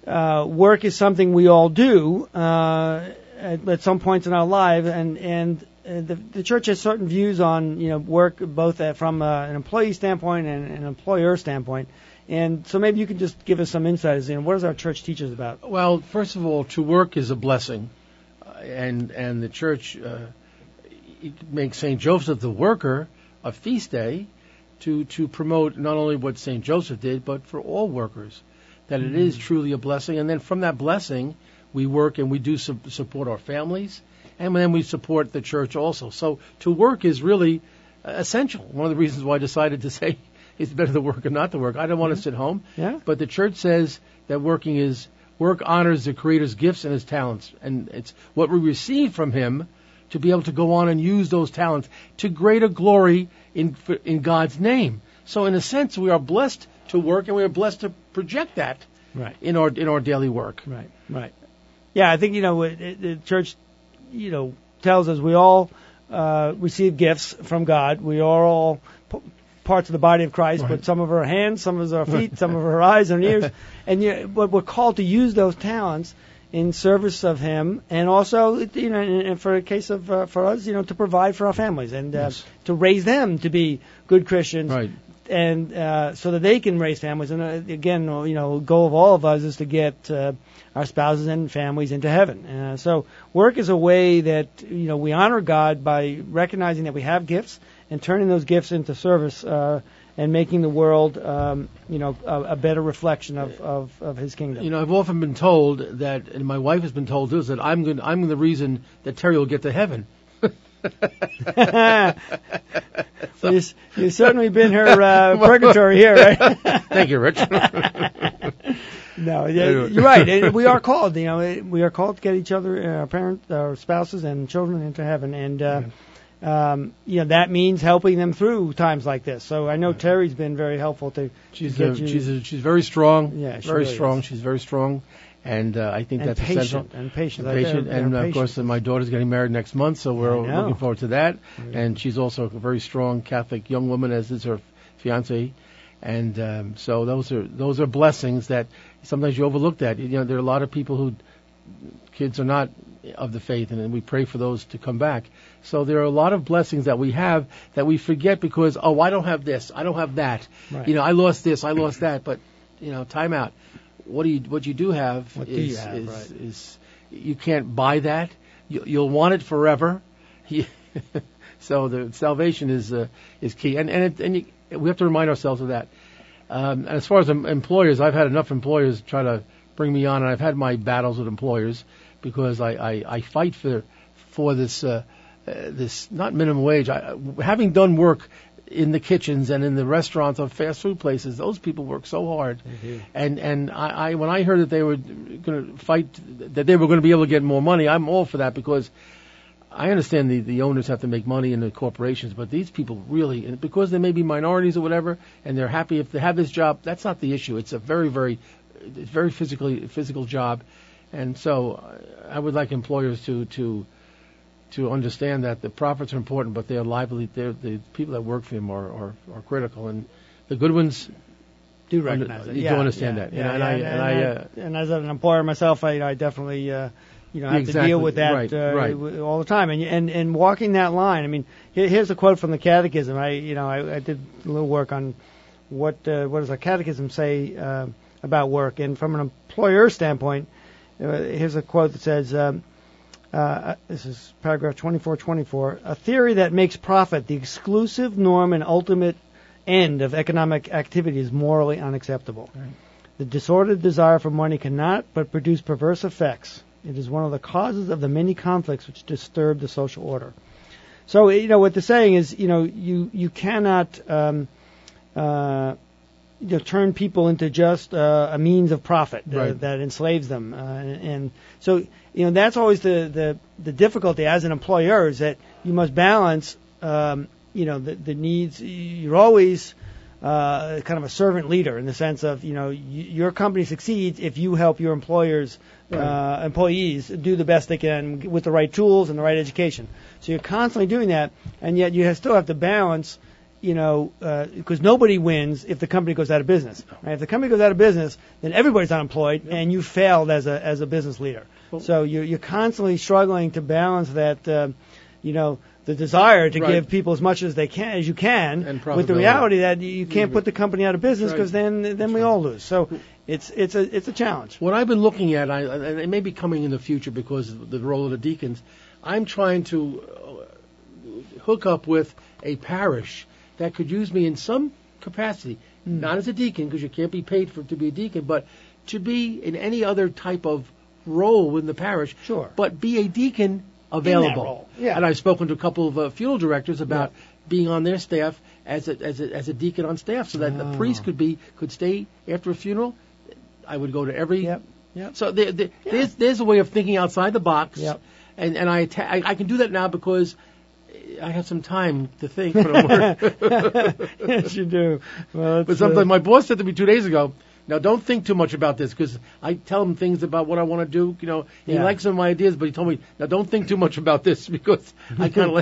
uh, work is something we all do uh, at, at some points in our life, and and uh, the, the church has certain views on you know work, both uh, from uh, an employee standpoint and an employer standpoint. And so maybe you could just give us some insights. You know, what does our church teach us about? Well, first of all, to work is a blessing, uh, and and the church uh, makes Saint Joseph the worker a feast day to to promote not only what Saint Joseph did, but for all workers, that mm-hmm. it is truly a blessing. And then from that blessing, we work and we do su- support our families, and then we support the church also. So to work is really uh, essential. One of the reasons why I decided to say it's better to work or not to work. I don't want yeah. to sit home. Yeah. But the church says that working is work honors the Creator's gifts and His talents, and it's what we receive from Him to be able to go on and use those talents to greater glory in in God's name. So in a sense, we are blessed to work, and we are blessed to project that right. in our in our daily work. Right. Right. Yeah, I think you know it, it, the church, you know, tells us we all uh, receive gifts from God. We are all p- parts of the body of Christ, right. but some of our hands, some of our feet, some of our eyes and ears, and you, but we're called to use those talents in service of Him, and also, you know, and for a case of uh, for us, you know, to provide for our families and uh, yes. to raise them to be good Christians, right. and uh, so that they can raise families. And uh, again, you know, the goal of all of us is to get uh, our spouses and families into heaven. Uh, so work is a way that you know we honor God by recognizing that we have gifts and turning those gifts into service uh, and making the world, um, you know, a, a better reflection of, of, of His kingdom. You know, I've often been told that, and my wife has been told this, that I'm going, I'm the reason that Terry will get to heaven. so, you've, you've certainly been her uh, purgatory here, right? Thank you, Rich. No, yeah, you're right. And we are called, you know, we are called to get each other, our parents, our spouses, and children into heaven, and. Uh, Um, you know, that means helping them through times like this. So I know Terry's been very helpful to, she's to get a, you. She's, a, she's very strong. Yeah, she very really strong. is. She's very strong. And uh, I think and that's patient, essential. And patient. And patient. They're, they're and, uh, of patient. course, uh, my daughter's getting married next month, so we're looking forward to that. Mm-hmm. And she's also a very strong Catholic young woman, as is her fiancé. And um, so those are those are blessings that sometimes you overlook that. You know, there are a lot of people who, kids are not of the faith, and we pray for those to come back. So there are a lot of blessings that we have that we forget because, oh, I don't have this, I don't have that. Right. You know, I lost this, I lost that. But, you know, time out. What do you what you do have what is do you, have, is, right. is you can't buy that. You, you'll want it forever. So the salvation is uh, is key, and and it, and you, we have to remind ourselves of that. Um, and as far as um, employers, I've had enough employers try to bring me on, and I've had my battles with employers because I, I, I fight for for this uh, uh, this not minimum wage. I, having done work in the kitchens and in the restaurants of fast food places, those people work so hard. Mm-hmm. And and I, I when I heard that they were going to fight, that they were going to be able to get more money, I'm all for that because I understand the, the owners have to make money in the corporations, but these people really, and because they may be minorities or whatever, and they're happy if they have this job, that's not the issue. It's a very, very, it's very physically physical job. And so I would like employers to to to understand that the profits are important, but their lively, their, the people that work for them are, are, are critical. And the good ones do recognize under, it. You yeah, do understand yeah, that. Yeah, and, yeah, I, and, and, and, I, I, uh, and as an employer myself, I, I definitely uh, you know have exactly, to deal with that right, uh, right. w- all the time. And and and walking that line. I mean, here, here's a quote from the Catechism. I you know I, I did a little work on what uh, what does the Catechism say uh, about work, and from an employer standpoint, uh, here's a quote that says. Um, Uh, this is paragraph twenty-four twenty-four. A theory that makes profit the exclusive norm and ultimate end of economic activity is morally unacceptable. Right. The disordered desire for money cannot but produce perverse effects. It is one of the causes of the many conflicts which disturb the social order. So, you know, what they're saying is, you know, you, you cannot um, uh, you know, turn people into just uh, a means of profit uh, right. that enslaves them. Uh, and, and so, you know, that's always the, the, the difficulty as an employer is that you must balance, um, you know, the, the needs. You're always uh, kind of a servant leader in the sense of, you know, y- your company succeeds if you help your employers, right. uh, employees do the best they can with the right tools and the right education. So you're constantly doing that, and yet you have, still have to balance you know, because nobody wins if the company goes out of business. Right? If the company goes out of business, then everybody's unemployed, yep. and you failed as a as a business leader. Well, so you're you're constantly struggling to balance that, uh, you know, the desire to right. give people as much as they can as you can, with the reality that you can't mm-hmm. put the company out of business because right. then then That's we right. all lose. So it's it's a it's a challenge. What I've been looking at, I, and it may be coming in the future because of the role of the deacons, I'm trying to hook up with a parish that could use me in some capacity, mm. not as a deacon because you can't be paid for to be a deacon, but to be in any other type of role in the parish. Sure. But be a deacon available. Yeah. And I've spoken to a couple of uh, funeral directors about yeah. being on their staff as a, as a as a deacon on staff, so that oh. the priest could be could stay after a funeral. I would go to every. Yep. Yep. So there, there, yeah. there's there's a way of thinking outside the box. Yep. And and I, atta- I I can do that now because I have some time to think when I work. Yes, you do. Well, but sometimes uh, my boss said to me two days ago, now don't think too much about this because I tell him things about what I want to do. You know, he yeah. likes some of my ideas, but he told me, now don't think too much about this because I kind of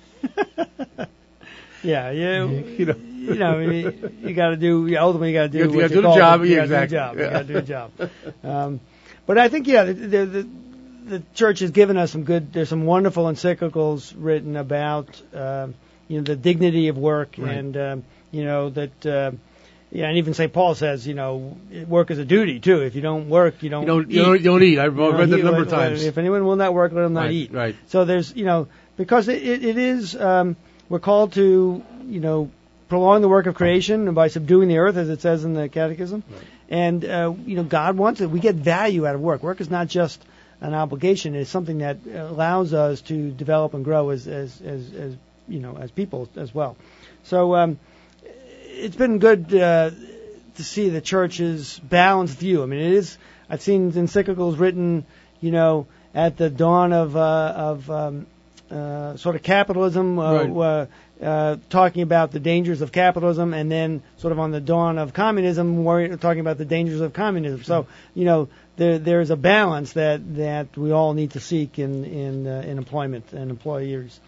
like. Yeah, you, you know, you know, you, you got to do. Ultimately, you got to do. You what got to do the job. You Yeah, exactly. got to do the job. You got to do the job. Um, but I think, yeah, the, the, the the church has given us some good. There's some wonderful encyclicals written about, uh, you know, the dignity of work, right. and um, you know that. Uh, Yeah, and even Saint Paul says, you know, work is a duty too. If you don't work, you don't. You don't. Eat. You don't, you don't eat. I've you read that a number of let, times. If anyone will not work, let them not right, eat. Right. So there's, you know, because it, it, it is, um, we're called to, you know, prolong the work of creation by subduing the earth, as it says in the Catechism. Right. And uh, you know, God wants it. We get value out of work. Work is not just an obligation; it's something that allows us to develop and grow as as as, as you know, as people as well. So um, it's been good. Uh, to see the church's balanced view. I mean, it is. I've seen encyclicals written, you know, at the dawn of uh, of um, uh, sort of capitalism, uh, right. uh, uh, talking about the dangers of capitalism, and then sort of on the dawn of communism, worry, talking about the dangers of communism. So, you know, there there's a balance that that we all need to seek in in uh, in employment and employers.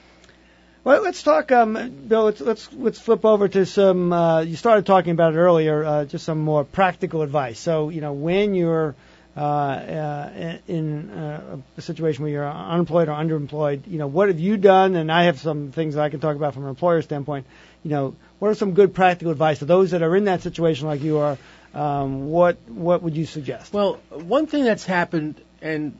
Well, let's talk, um, Bill. Let's, let's let's flip over to some. Uh, you started talking about it earlier. Uh, just some more practical advice. So, you know, when you're uh, uh, in uh, a situation where you're unemployed or underemployed, you know, what have you done? And I have some things that I can talk about from an employer standpoint. You know, what are some good practical advice to those that are in that situation like you are? Um, what what would you suggest? Well, one thing that's happened, and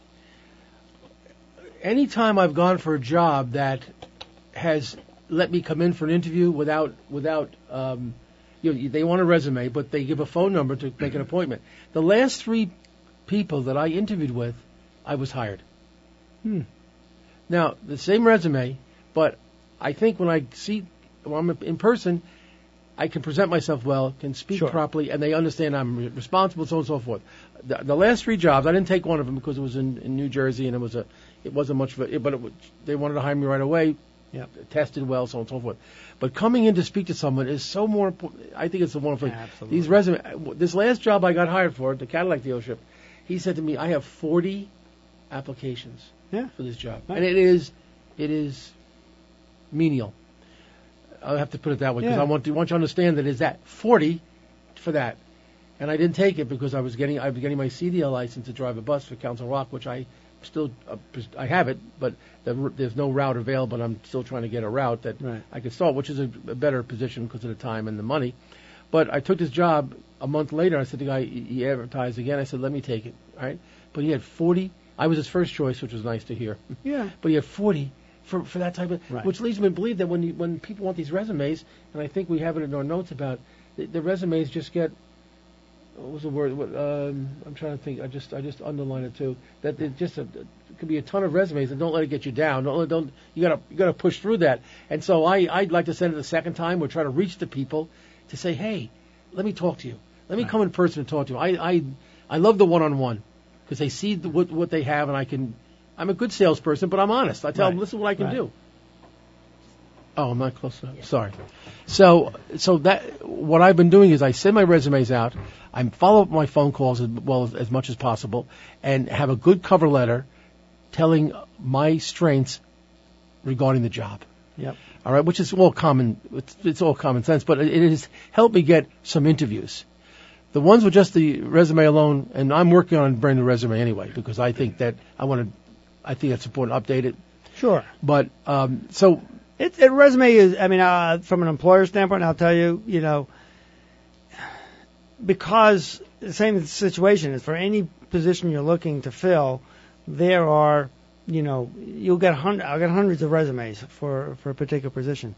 anytime I've gone for a job that has let me come in for an interview without without um, you know, they want a resume, but they give a phone number to make an appointment. The last three people that I interviewed with, I was hired. Hmm. Now the same resume, but I think when I see when I'm in person, I can present myself well, can speak sure. properly, and they understand I'm re- responsible, so on and so forth. The, the last three jobs, I didn't take one of them because it was in, in New Jersey, and it was a it wasn't much of a, but it was, they wanted to hire me right away. Yep. Tested well, so on and so forth. But coming in to speak to someone is so more important. I think it's the one thing. Absolutely. These resume. This last job I got hired for, the Cadillac dealership, he said to me, "I have forty applications yeah. for this job, right. and it is, it is menial. I'll have to put it that way because yeah. I want to want you to understand that it's that forty for that, and I didn't take it because I was getting I was getting my C D L license to drive a bus for Council Rock, which I still uh, I have it, but the, there's no route available, and I'm still trying to get a route that right. I could start, which is a, a better position because of the time and the money. But I took this job a month later. I said to the guy, he advertised again. I said, let me take it, all right? But he had forty. I was his first choice, which was nice to hear. Yeah. But he had forty for for that type of, right. which leads me to believe that when you, when people want these resumes, and I think we have it in our notes about the, the resumes just get. What was the word? What, um, I'm trying to think. I just I just underlined it too. That it just a, it could be a ton of resumes, and don't let it get you down. Don't don't you gotta you gotta push through that. And so I I'd like to send it a second time. We're trying to reach the people to say, hey, let me talk to you. Let me right. come in person and talk to you. I I I love the one-on-one because they see the, what what they have, and I can. I'm a good salesperson, but I'm honest. I tell right. them, listen, what I can right. do. Oh, I'm not close enough. Yeah. Sorry. So, so that what I've been doing is I send my resumes out. I follow up my phone calls as well as, as much as possible, and have a good cover letter telling my strengths regarding the job. Yep. All right, which is all common. It's, it's all common sense, but it, it has helped me get some interviews. The ones with just the resume alone, and I'm working on a brand new resume anyway because I think that I want to. I think it's important to update it. Sure. But um, so it, it resume is. I mean, uh, from an employer standpoint, I'll tell you, you know, because the same situation is for any position you're looking to fill, there are, you know, you'll get hundred, I'll get hundreds of resumes for, for a particular position.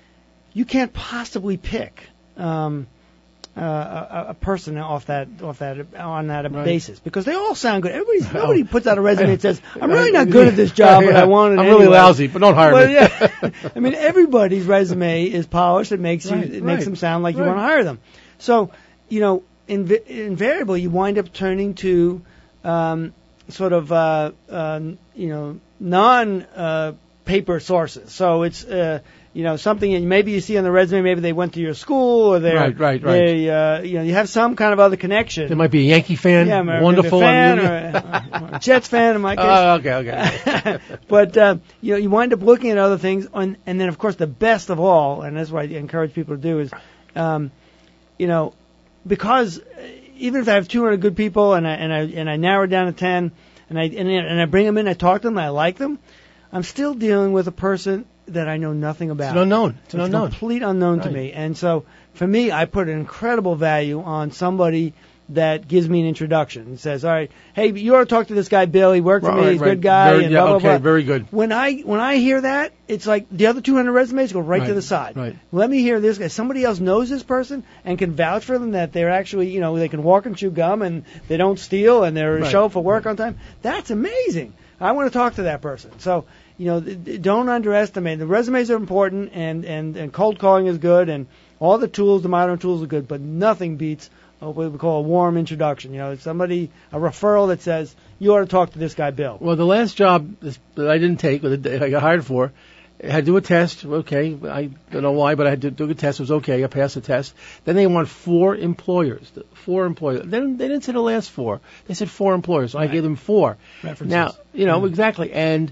You can't possibly pick um, uh, a, a person off that off that on that right. basis because they all sound good. Everybody's nobody puts out a resume and says, "I'm really not good at this job, but I want it." I'm anyway. really lousy, but don't hire but, me. Yeah, I mean, everybody's resume is polished. It makes you right, it right, makes them sound like right. you want to hire them. So, you know, inv- invariably you wind up turning to um, sort of uh, uh, you know non uh, paper sources. So it's uh, you know something maybe you see on the resume. Maybe they went to your school, or they right, right, right. They, uh, you know, you have some kind of other connection. It might be a Yankee fan, yeah, wonderful, a fan, or a, or a Jets fan in my case. Oh, okay, okay. But uh, you know, you wind up looking at other things, on, and then of course the best of all, and that's what I encourage people to do is, um, you know, because even if I have two hundred good people and I and I and I narrow it down to ten, and I and, and I bring them in, I talk to them, I like them, I'm still dealing with a person that I know nothing about. It's an unknown. It's an it's unknown. a complete unknown right. to me. And so for me, I put an incredible value on somebody that gives me an introduction and says, all right, hey, you ought to talk to this guy, Bill. He worked for right, me. He's a right. good guy. Very, and yeah, blah, blah, okay, blah. very good. When I when I hear that, it's like the other two hundred resumes go right, right. to the side. Right. Let me hear this guy. Somebody else knows this person and can vouch for them that they're actually, you know, they can walk and chew gum and they don't steal and they're right. show up for work on time. That's amazing. I want to talk to that person. So, you know, don't underestimate. The resumes are important, and, and, and cold calling is good, and all the tools, the modern tools are good, but nothing beats what we call a warm introduction. You know, it's somebody, a referral that says, you ought to talk to this guy, Bill. Well, the last job that I didn't take, that I got hired for, I had to do a test. Okay, I don't know why, but I had to do a test. It was okay. I passed the test. Then they want four employers. Four employers. Then they didn't say the last four. They said four employers. So right. I gave them four. References. Now, you know, mm. exactly. And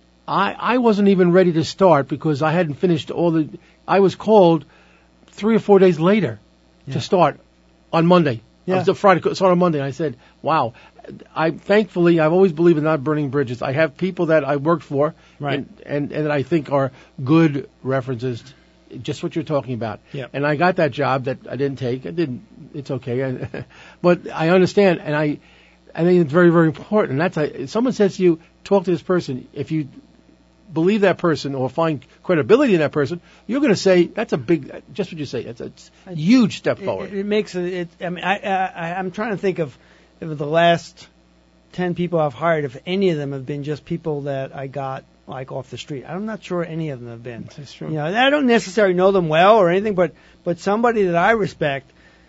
I, I wasn't even ready to start because I hadn't finished all the. I was called three or four days later yeah. to start on Monday. Yeah. It was a Friday. Start on Monday. And I said, "Wow." I thankfully I've always believed in not burning bridges. I have people that I worked for, right. and, and and that I think are good references. Just what you're talking about. Yeah. And I got that job that I didn't take. I didn't. It's okay. But I understand, and I, I think it's very very important. That's a, if someone says to you, talk to this person. If you believe that person or find credibility in that person, you're going to say that's a big. Just what you say. It's a, it's a huge step forward. It, it makes it. it I mean, I, I I'm trying to think of. Of the last ten people I've hired, if any of them have been just people that I got like off the street, I'm not sure any of them have been. That's true. You know, I don't necessarily know them well or anything, but but somebody that I respect,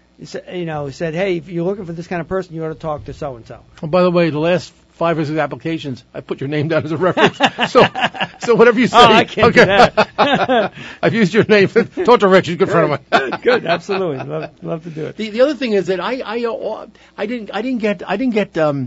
you know, said, hey, if you're looking for this kind of person, you ought to talk to so and so. Oh, by the way, the last five or six applications, I put your name down as a reference. so, so whatever you say. Oh, I can't okay. do that. I've used your name. Talk to Rich. He's a good friend of mine. Good, good, absolutely. Love, love to do it. The, the other thing is that I, I, uh, I didn't, I didn't get, I didn't get. Um,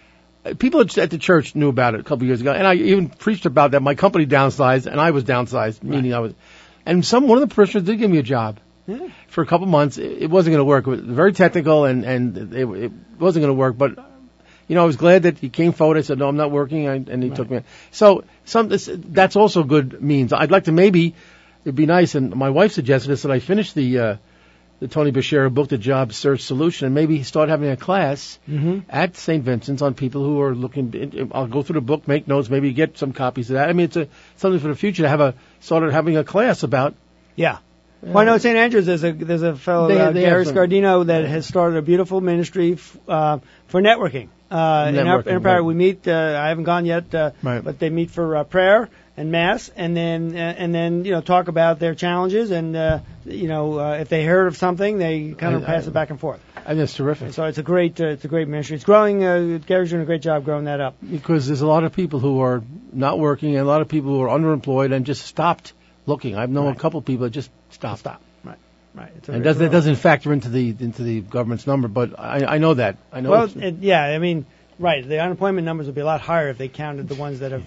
people at the church knew about it a couple of years ago, and I even preached about that. My company downsized, and I was downsized, meaning right. I was. And some one of the parishioners did give me a job. Yeah. For a couple months. It, it wasn't going to work. It was very technical, and and it, it wasn't going to work, but. You know, I was glad that he came forward. I said, no, I'm not working, I, and he right. took me. So some this, that's also good means. I'd like to maybe, it'd be nice, and my wife suggested this, that I finish the uh, the Tony Bashir book, The Job Search Solution, and maybe start having a class mm-hmm. at Saint Vincent's on people who are looking. I'll go through the book, make notes, maybe get some copies of that. I mean, it's a, something for the future to have a, sort of having a class about. Yeah. Yeah. Well, I know at Saint Andrews there's a there's a fellow, they, uh, they Gary Scardino, that has started a beautiful ministry f- uh, for networking. Uh, networking, in our, in our prayer, right. we meet. Uh, I haven't gone yet, uh, right. but they meet for uh, prayer and mass, and then uh, and then you know talk about their challenges, and uh, you know uh, if they heard of something, they kind of I, pass I, it back and forth. And that's terrific. And so it's a great uh, it's a great ministry. It's growing. Uh, Gary's doing a great job growing that up. Because there's a lot of people who are not working, and a lot of people who are underemployed and just stopped looking. I've known right. a couple of people that just stopped. Stop. Right. Right. It's and does, that doesn't factor into the into the government's number, but I, I know that. I know. Well, it, yeah, I mean, right. The unemployment numbers would be a lot higher if they counted the ones that have uh,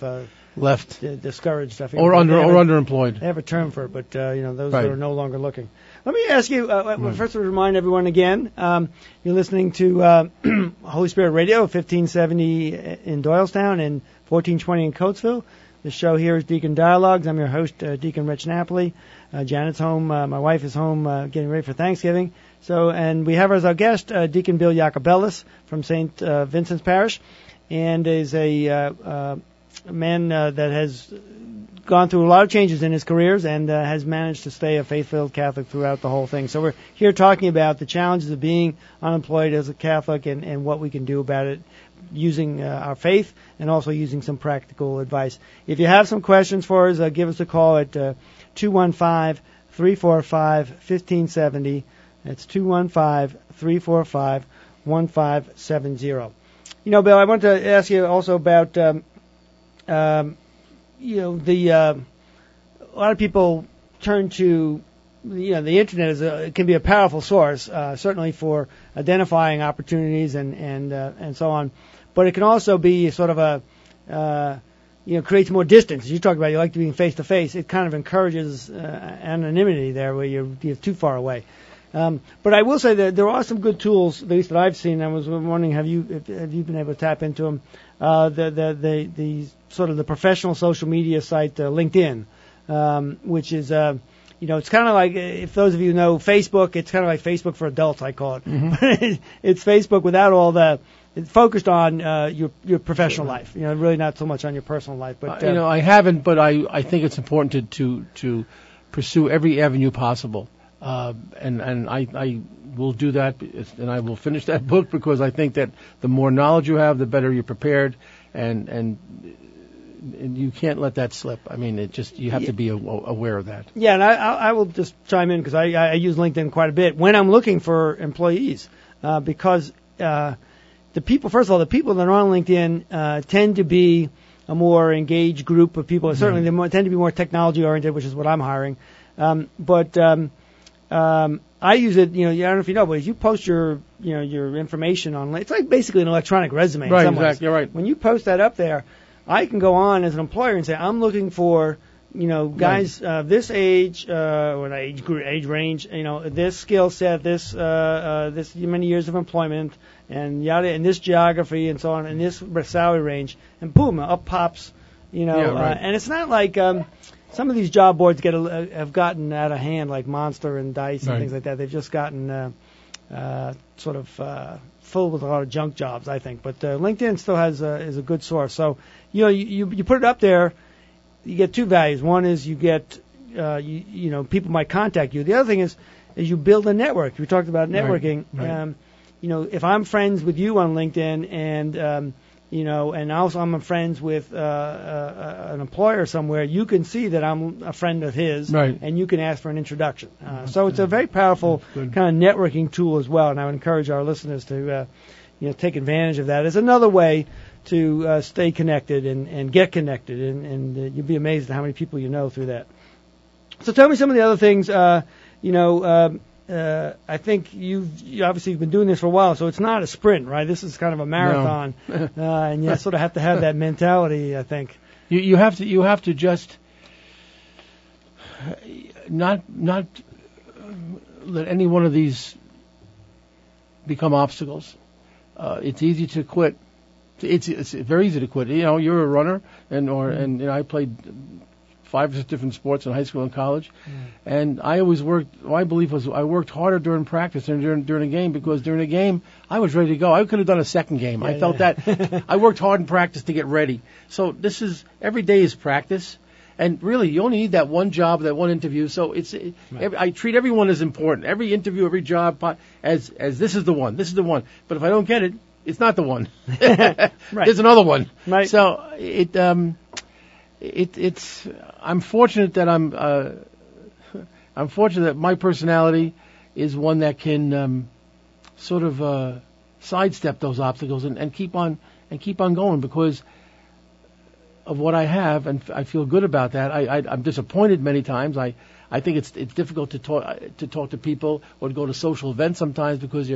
left d- discouraged. I think or under or a, underemployed. They have a term for it, but uh, you know those right. that are no longer looking. Let me ask you uh, right. first to remind everyone again. Um, you're listening to uh, Holy Spirit Radio, fifteen seventy in Doylestown and fourteen twenty in Coatesville. The show here is Deacon Dialogues. I'm your host, uh, Deacon Rich Napoli. Uh, Janet's home. Uh, my wife is home uh, getting ready for Thanksgiving. So, and we have as our guest uh, Deacon Bill Jacobellis from Saint Uh, Vincent's Parish, and is a, uh, uh, a man uh, that has gone through a lot of changes in his careers and uh, has managed to stay a faith-filled Catholic throughout the whole thing. So we're here talking about the challenges of being unemployed as a Catholic and, and what we can do about it, using uh, our faith and also using some practical advice. If you have some questions for us, uh, give us a call at uh, two one five, three four five, one five seven zero. That's two one five, three four five, one five seven zero. You know, Bill, I want to ask you also about, um, um, you know, the uh, a lot of people turn to, you know, the internet is a, it can be a powerful source, uh, certainly for identifying opportunities and and uh, and so on. But it can also be sort of a, uh, you know, creates more distance. As you talked about, you like to be face to face. It kind of encourages uh, anonymity there, where you're, you're too far away. Um, but I will say that there are some good tools, at least that I've seen. I was wondering, have you if, have you been able to tap into them? Uh, the, the the the sort of the professional social media site uh, LinkedIn, um, which is uh, you know, it's kind of like, if those of you know Facebook, it's kind of like Facebook for adults, I call it. Mm-hmm. It's Facebook without all the, it's focused on uh, your your professional life. You know, really not so much on your personal life. But uh, you know, I haven't, but I I think it's important to to, to pursue every avenue possible. Uh, and and I, I will do that, and I will finish that book, because I think that the more knowledge you have, the better you're prepared, and and, and you can't let that slip. I mean, it just you have yeah. to be a, aware of that. Yeah, and I, I will just chime in, because I, I use LinkedIn quite a bit when I'm looking for employees, uh, because uh, the people, first of all, the people that are on LinkedIn uh, tend to be a more engaged group of people. Mm-hmm. Certainly, they more, tend to be more technology oriented, which is what I'm hiring. Um, but um, Um, I use it, you know, I don't know if you know, but if you post your, you know, your information on, it's like basically an electronic resume. Right, in some exactly, ways. you're right. When you post that up there, I can go on as an employer and say, I'm looking for, you know, guys right. uh, this age, uh, or age group, age range, you know, this skill set, this, uh, uh, this many years of employment, and yada, and this geography, and so on, and this salary range, and boom, up pops, you know, yeah, right. uh, and it's not like, um, some of these job boards get a, have gotten out of hand, like Monster and Dice and right. things like that. They've just gotten uh, uh, sort of uh, full with a lot of junk jobs, I think. But uh, LinkedIn still has a, is a good source. So you know, you, you put it up there, you get two values. One is you get uh, you, you know, people might contact you. The other thing is is you build a network. We talked about networking. Right. Right. Um, you know, if I'm friends with you on LinkedIn, and um, you know, and also I'm friends with uh, uh, an employer somewhere, you can see that I'm a friend of his, right. and you can ask for an introduction. Uh, so it's a very powerful kind of networking tool as well, and I would encourage our listeners to, uh, you know, take advantage of that as another way to uh, stay connected and, and get connected, and, and uh, you'll be amazed at how many people you know through that. So tell me some of the other things, uh, you know, um, Uh, I think you've you obviously been doing this for a while, so it's not a sprint, right? This is kind of a marathon, no. uh, and you sort of have to have that mentality, I think. You, you have to you have to just not not let any one of these become obstacles. Uh, it's easy to quit. It's it's very easy to quit. You know, you're a runner, and or mm-hmm. and you know, I played five or six different sports in high school and college, mm. and I always worked. My belief was I worked harder during practice than during during a game, because during a game I was ready to go. I could have done a second game. Yeah, I felt yeah. that I worked hard in practice to get ready. So this is every day is practice, and really you only need that one job, that one interview. So it's it, right. every, I treat everyone as important. Every interview, every job as as this is the one. This is the one. But if I don't get it, it's not the one. Right. There's another one. Right. So it um. It, it's. I'm fortunate that I'm. Uh, I'm fortunate that my personality is one that can um, sort of uh, sidestep those obstacles and, and keep on and keep on going, because of what I have, and I feel good about that. I, I, I'm disappointed many times. I, I think it's it's difficult to talk to talk to people or to go to social events sometimes, because you're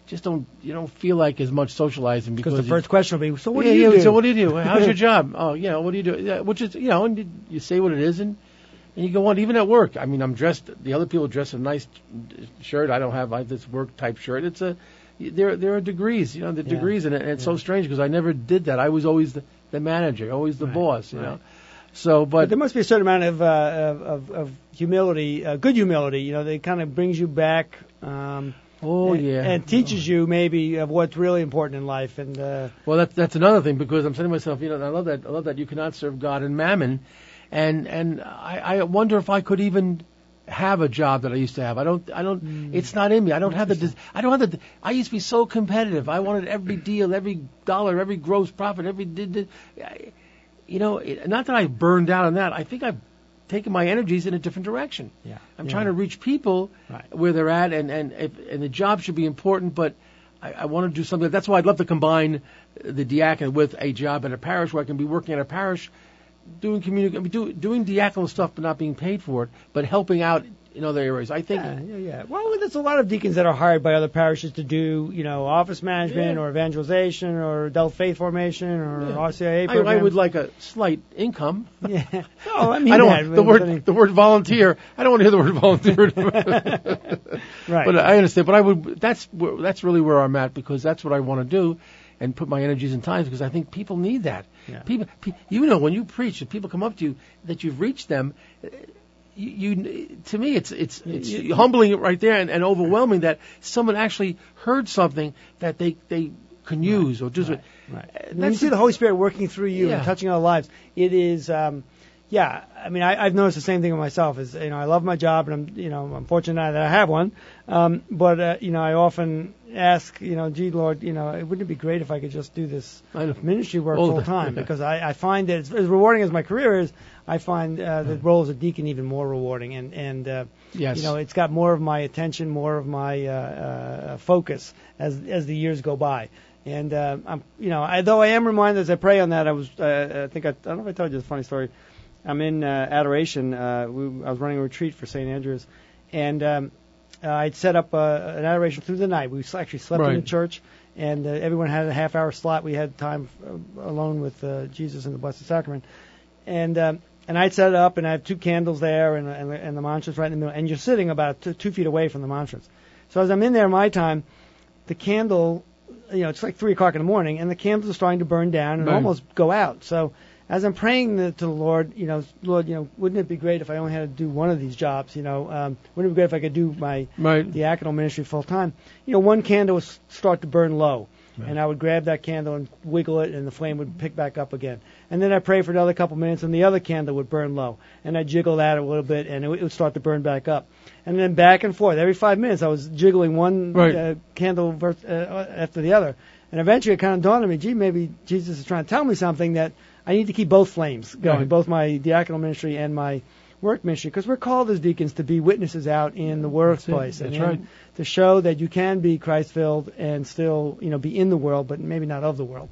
just don't you don't feel like as much socializing because Because the you- first question will be, so what yeah, do you yeah, do? So what do you do? How's your job? Oh, you know, what do you do? Yeah, which is, you know, and you, you say what it is, and, and you go on. Even at work, I mean, I'm dressed. The other people dress in a nice shirt. I don't have I have this work type shirt. It's a there there are degrees, you know, the Yeah. degrees, and, it, and it's Yeah. so strange because I never did that. I was always the, the manager, always the Right, boss, you right. know. So, But but there must be a certain amount of, uh, of, of, of humility, uh, good humility, you know, that kind of brings you back. Um, oh and, yeah, and teaches you maybe of what's really important in life. And uh, Well, that's that's another thing because I'm saying to myself, you know, I love that. I love that you cannot serve God and mammon, and and I, I wonder if I could even have a job that I used to have. I don't. I don't. Mm. It's not in me. I don't have the. des- I don't have the. I used to be so competitive. I wanted every deal, every dollar, every gross profit, every did. did I- you know, it, not that I burned out on that. I think I've taken my energies in a different direction. yeah, I'm yeah. trying to reach people Right. where they're at, and and if, and the job should be important, but I, I want to do something. That's why I'd love to combine the diaconate with a job at a parish where I can be working at a parish, doing communi- I mean, do, doing diaconal stuff, but not being paid for it, but helping out in other areas. I think. Yeah, yeah, yeah. Well, there's a lot of deacons that are hired by other parishes to do, you know, office management Yeah. or evangelization or adult faith formation or Yeah. R C I A I, programs. I would like a slight income. Yeah. No, I mean I don't that, want the but- word the word volunteer. I don't want to hear the word volunteer. Right. But I understand. But I would. That's where- that's really where I'm at because that's what I want to do, and put my energies and times because I think people need that. Yeah. People, pe- you know, when you preach, if people come up to you that you've reached them, uh, you, you to me it's it's it's You- humbling right there and, and overwhelming that someone actually heard something that they they can use or do. Right. Uh, Right. that's When you see the Holy Spirit working through you Yeah. and touching our lives, it is, um, yeah. I mean, I, I've noticed the same thing with myself. Is you know, I love my job, and I'm, you know, I'm fortunate that I have one. Um, but uh, you know, I often ask, you know, gee, Lord, you know, wouldn't it be great if I could just do this I know. ministry work All the- full time? Because I, I find that it's, as rewarding as my career is, I find uh, the role as a deacon even more rewarding, and and uh, Yes. you know, it's got more of my attention, more of my uh, uh, focus as as the years go by. And uh, I'm, you know, I, though I am reminded as I pray on that, I was, uh, I think I, I don't know if I told you this funny story. I'm in uh, adoration. Uh, we, I was running a retreat for Saint Andrews, and um, uh, I'd set up uh, an adoration through the night. We s- actually slept in Right. the church, and uh, everyone had a half-hour slot. We had time uh, alone with uh, Jesus and the Blessed Sacrament, and um, and I'd set it up, and I have two candles there, and and, and the monstrance right in the middle, and you're sitting about two, two feet away from the monstrance. So as I'm in there, my time, the candle. You know, it's like three o'clock in the morning, and the candles are starting to burn down and Right. almost go out. So, as I'm praying the, to the Lord, you know, Lord, you know, wouldn't it be great if I only had to do one of these jobs? You know, um, wouldn't it be great if I could do my Right. diaconal ministry full time? You know, one candle would s- start to burn low, Right. and I would grab that candle and wiggle it, and the flame would pick back up again. And then I pray for another couple minutes, and the other candle would burn low, and I jiggle that a little bit, and it would, it would start to burn back up. And then back and forth. Every five minutes, I was jiggling one Right. uh, candle ver- uh, after the other. And eventually it kind of dawned on me, gee, maybe Jesus is trying to tell me something that I need to keep both flames going, Right. both my diaconal ministry and my work ministry, because we're called as deacons to be witnesses out in the workplace. That's and, right. and to show that you can be Christ-filled and still, you know, be in the world, but maybe not of the world.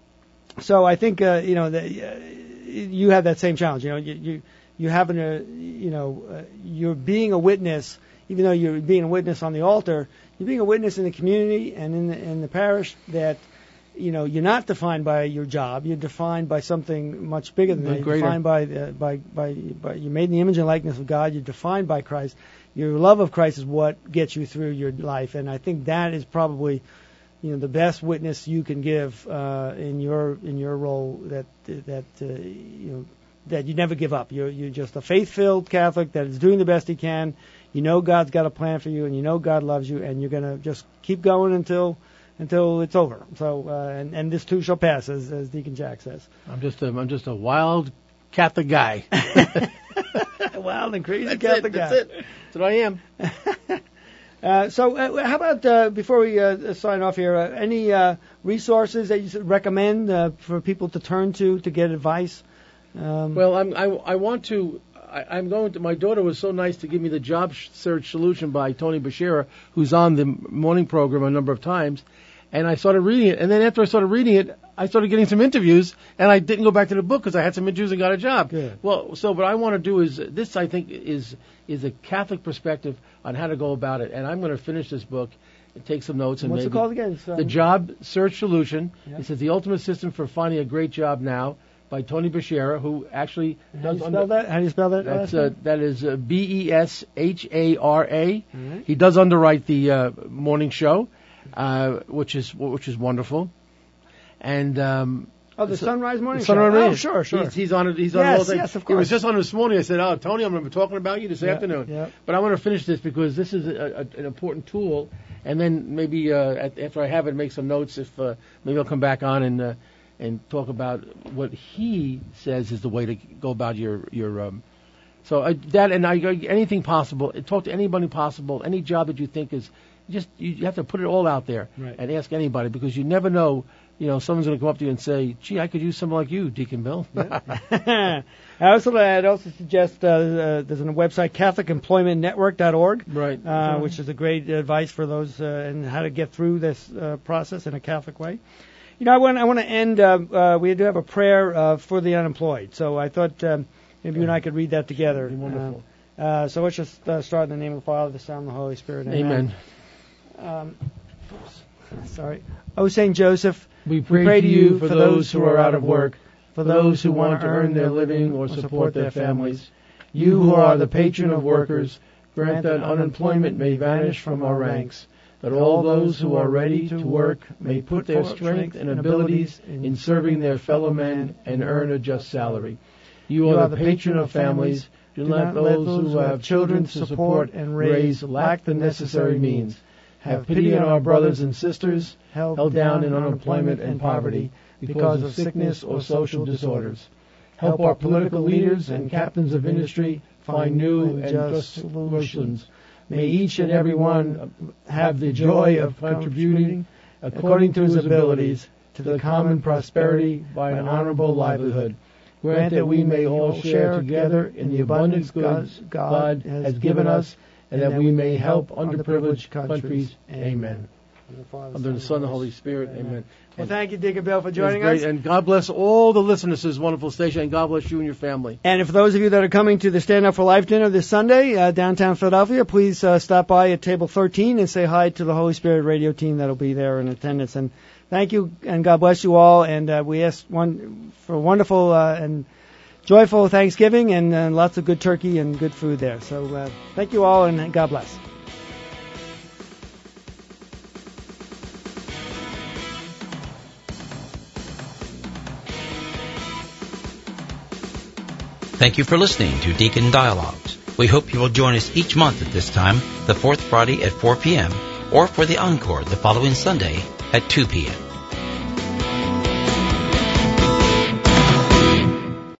So I think, uh, you know, that uh, you have that same challenge. You know, you, you, you having a, you know, uh, you're being a witness, even though you're being a witness on the altar, you're being a witness in the community and in the, in the parish that, you know, you're not defined by your job. You're defined by something much bigger than Much that. You're greater. defined by, uh, by, by, by, you're made in the image and likeness of God. You're defined by Christ. Your love of Christ is what gets you through your life. And I think that is probably, you know, the best witness you can give uh, in your in your role that that uh, you know that you never give up. You're you're just a faith-filled Catholic that is doing the best he can. You know God's got a plan for you, and you know God loves you, and you're gonna just keep going until until it's over. So uh, and and this too shall pass, as as Deacon Jack says. I'm just a I'm just a wild Catholic guy. Wild and crazy That's Catholic it. That's guy. it. That's what I am. Uh, so, uh, how about uh, before we uh, sign off here, uh, any uh, resources that you s- recommend uh, for people to turn to to get advice? Um, Well, I'm, I I want to. I, I'm going to. My daughter was so nice to give me the job sh- search solution by Tony Bashira, who's on the morning program a number of times, and I started reading it. And then after I started reading it, I started getting some interviews, and I didn't go back to the book because I had some interviews and got a job. Good. Well, so what I want to do is this. I think is is a Catholic perspective on how to go about it, and I'm going to finish this book take some notes. And What's maybe it called again? So, The Job Search Solution. Yep. It says the ultimate system for finding a great job now by Tony Beshara, who actually How do does you spell that? How do you spell that? That's last uh, name? that is uh, B E S H A R A. All right. He does underwrite the uh, morning show, uh, which is which is wonderful, and um, Oh, the so- Sunrise Morning Sunrise Show. Morning. Oh, sure, sure. He's, he's on it. He's on Yes, all day. yes, of He was course. just on this morning. I said, "Oh, Tony, I'm going to be talking about you this Yeah, afternoon." yeah. But I want to finish this because this is a, a, an important tool, and then maybe uh, at, after I have it, make some notes. If uh, maybe I'll come back on and uh, and talk about what he says is the way to go about your your. Um, so uh, that and I, anything possible. Talk to anybody possible. Any job that you think is just you have to put it all out there Right. and ask anybody because you never know. You know, someone's going to come up to you and say, "Gee, I could use someone like you, Deacon Bill." I also I'd also suggest uh, uh, there's a website Catholic Employment Network dot org, Right. uh, which is a great advice for those uh, and how to get through this uh, process in a Catholic way. You know, I want I want to end. Uh, uh, we do have a prayer uh, for the unemployed, so I thought um, maybe you and I could read that together. That'd be wonderful. Uh, uh, so let's just uh, start in the name of the Father, the Son, and the Holy Spirit. Amen. Um, oops, sorry. O Saint Joseph, We pray, to you for those who are out of work, for those who want to earn their living or support their families. You who are the patron of workers, grant that unemployment may vanish from our ranks, that all those who are ready to work may put their strength and abilities in serving their fellow men and earn a just salary. You are the patron of families. Do not let those who have children to support and raise lack the necessary means. Have pity on our brothers and sisters held down in unemployment and poverty because of sickness or social disorders. Help our political leaders and captains of industry find new and just solutions. May each and every one have the joy of contributing, according to his abilities, to the common prosperity by an honorable livelihood. Grant that we may all share together in the abundant goods God has given us, and that we may help underprivileged countries. Amen. Under the Son and the Holy Spirit. Amen. Well, thank you, Deacon Bill, for It's joining great, us. and God bless all the listeners to this wonderful station, and God bless you and your family. And for those of you that are coming to the Stand Up for Life dinner this Sunday, uh, downtown Philadelphia, please uh, stop by at table thirteen and say hi to the Holy Spirit radio team that'll be there in attendance. And thank you, and God bless you all. And uh, we ask one for a wonderful uh, and joyful Thanksgiving and uh, lots of good turkey and good food there. So uh, thank you all, and God bless. Thank you for listening to Deacon Dialogues. We hope you will join us each month at this time, the fourth Friday at four p.m., or for the encore the following Sunday at two p.m.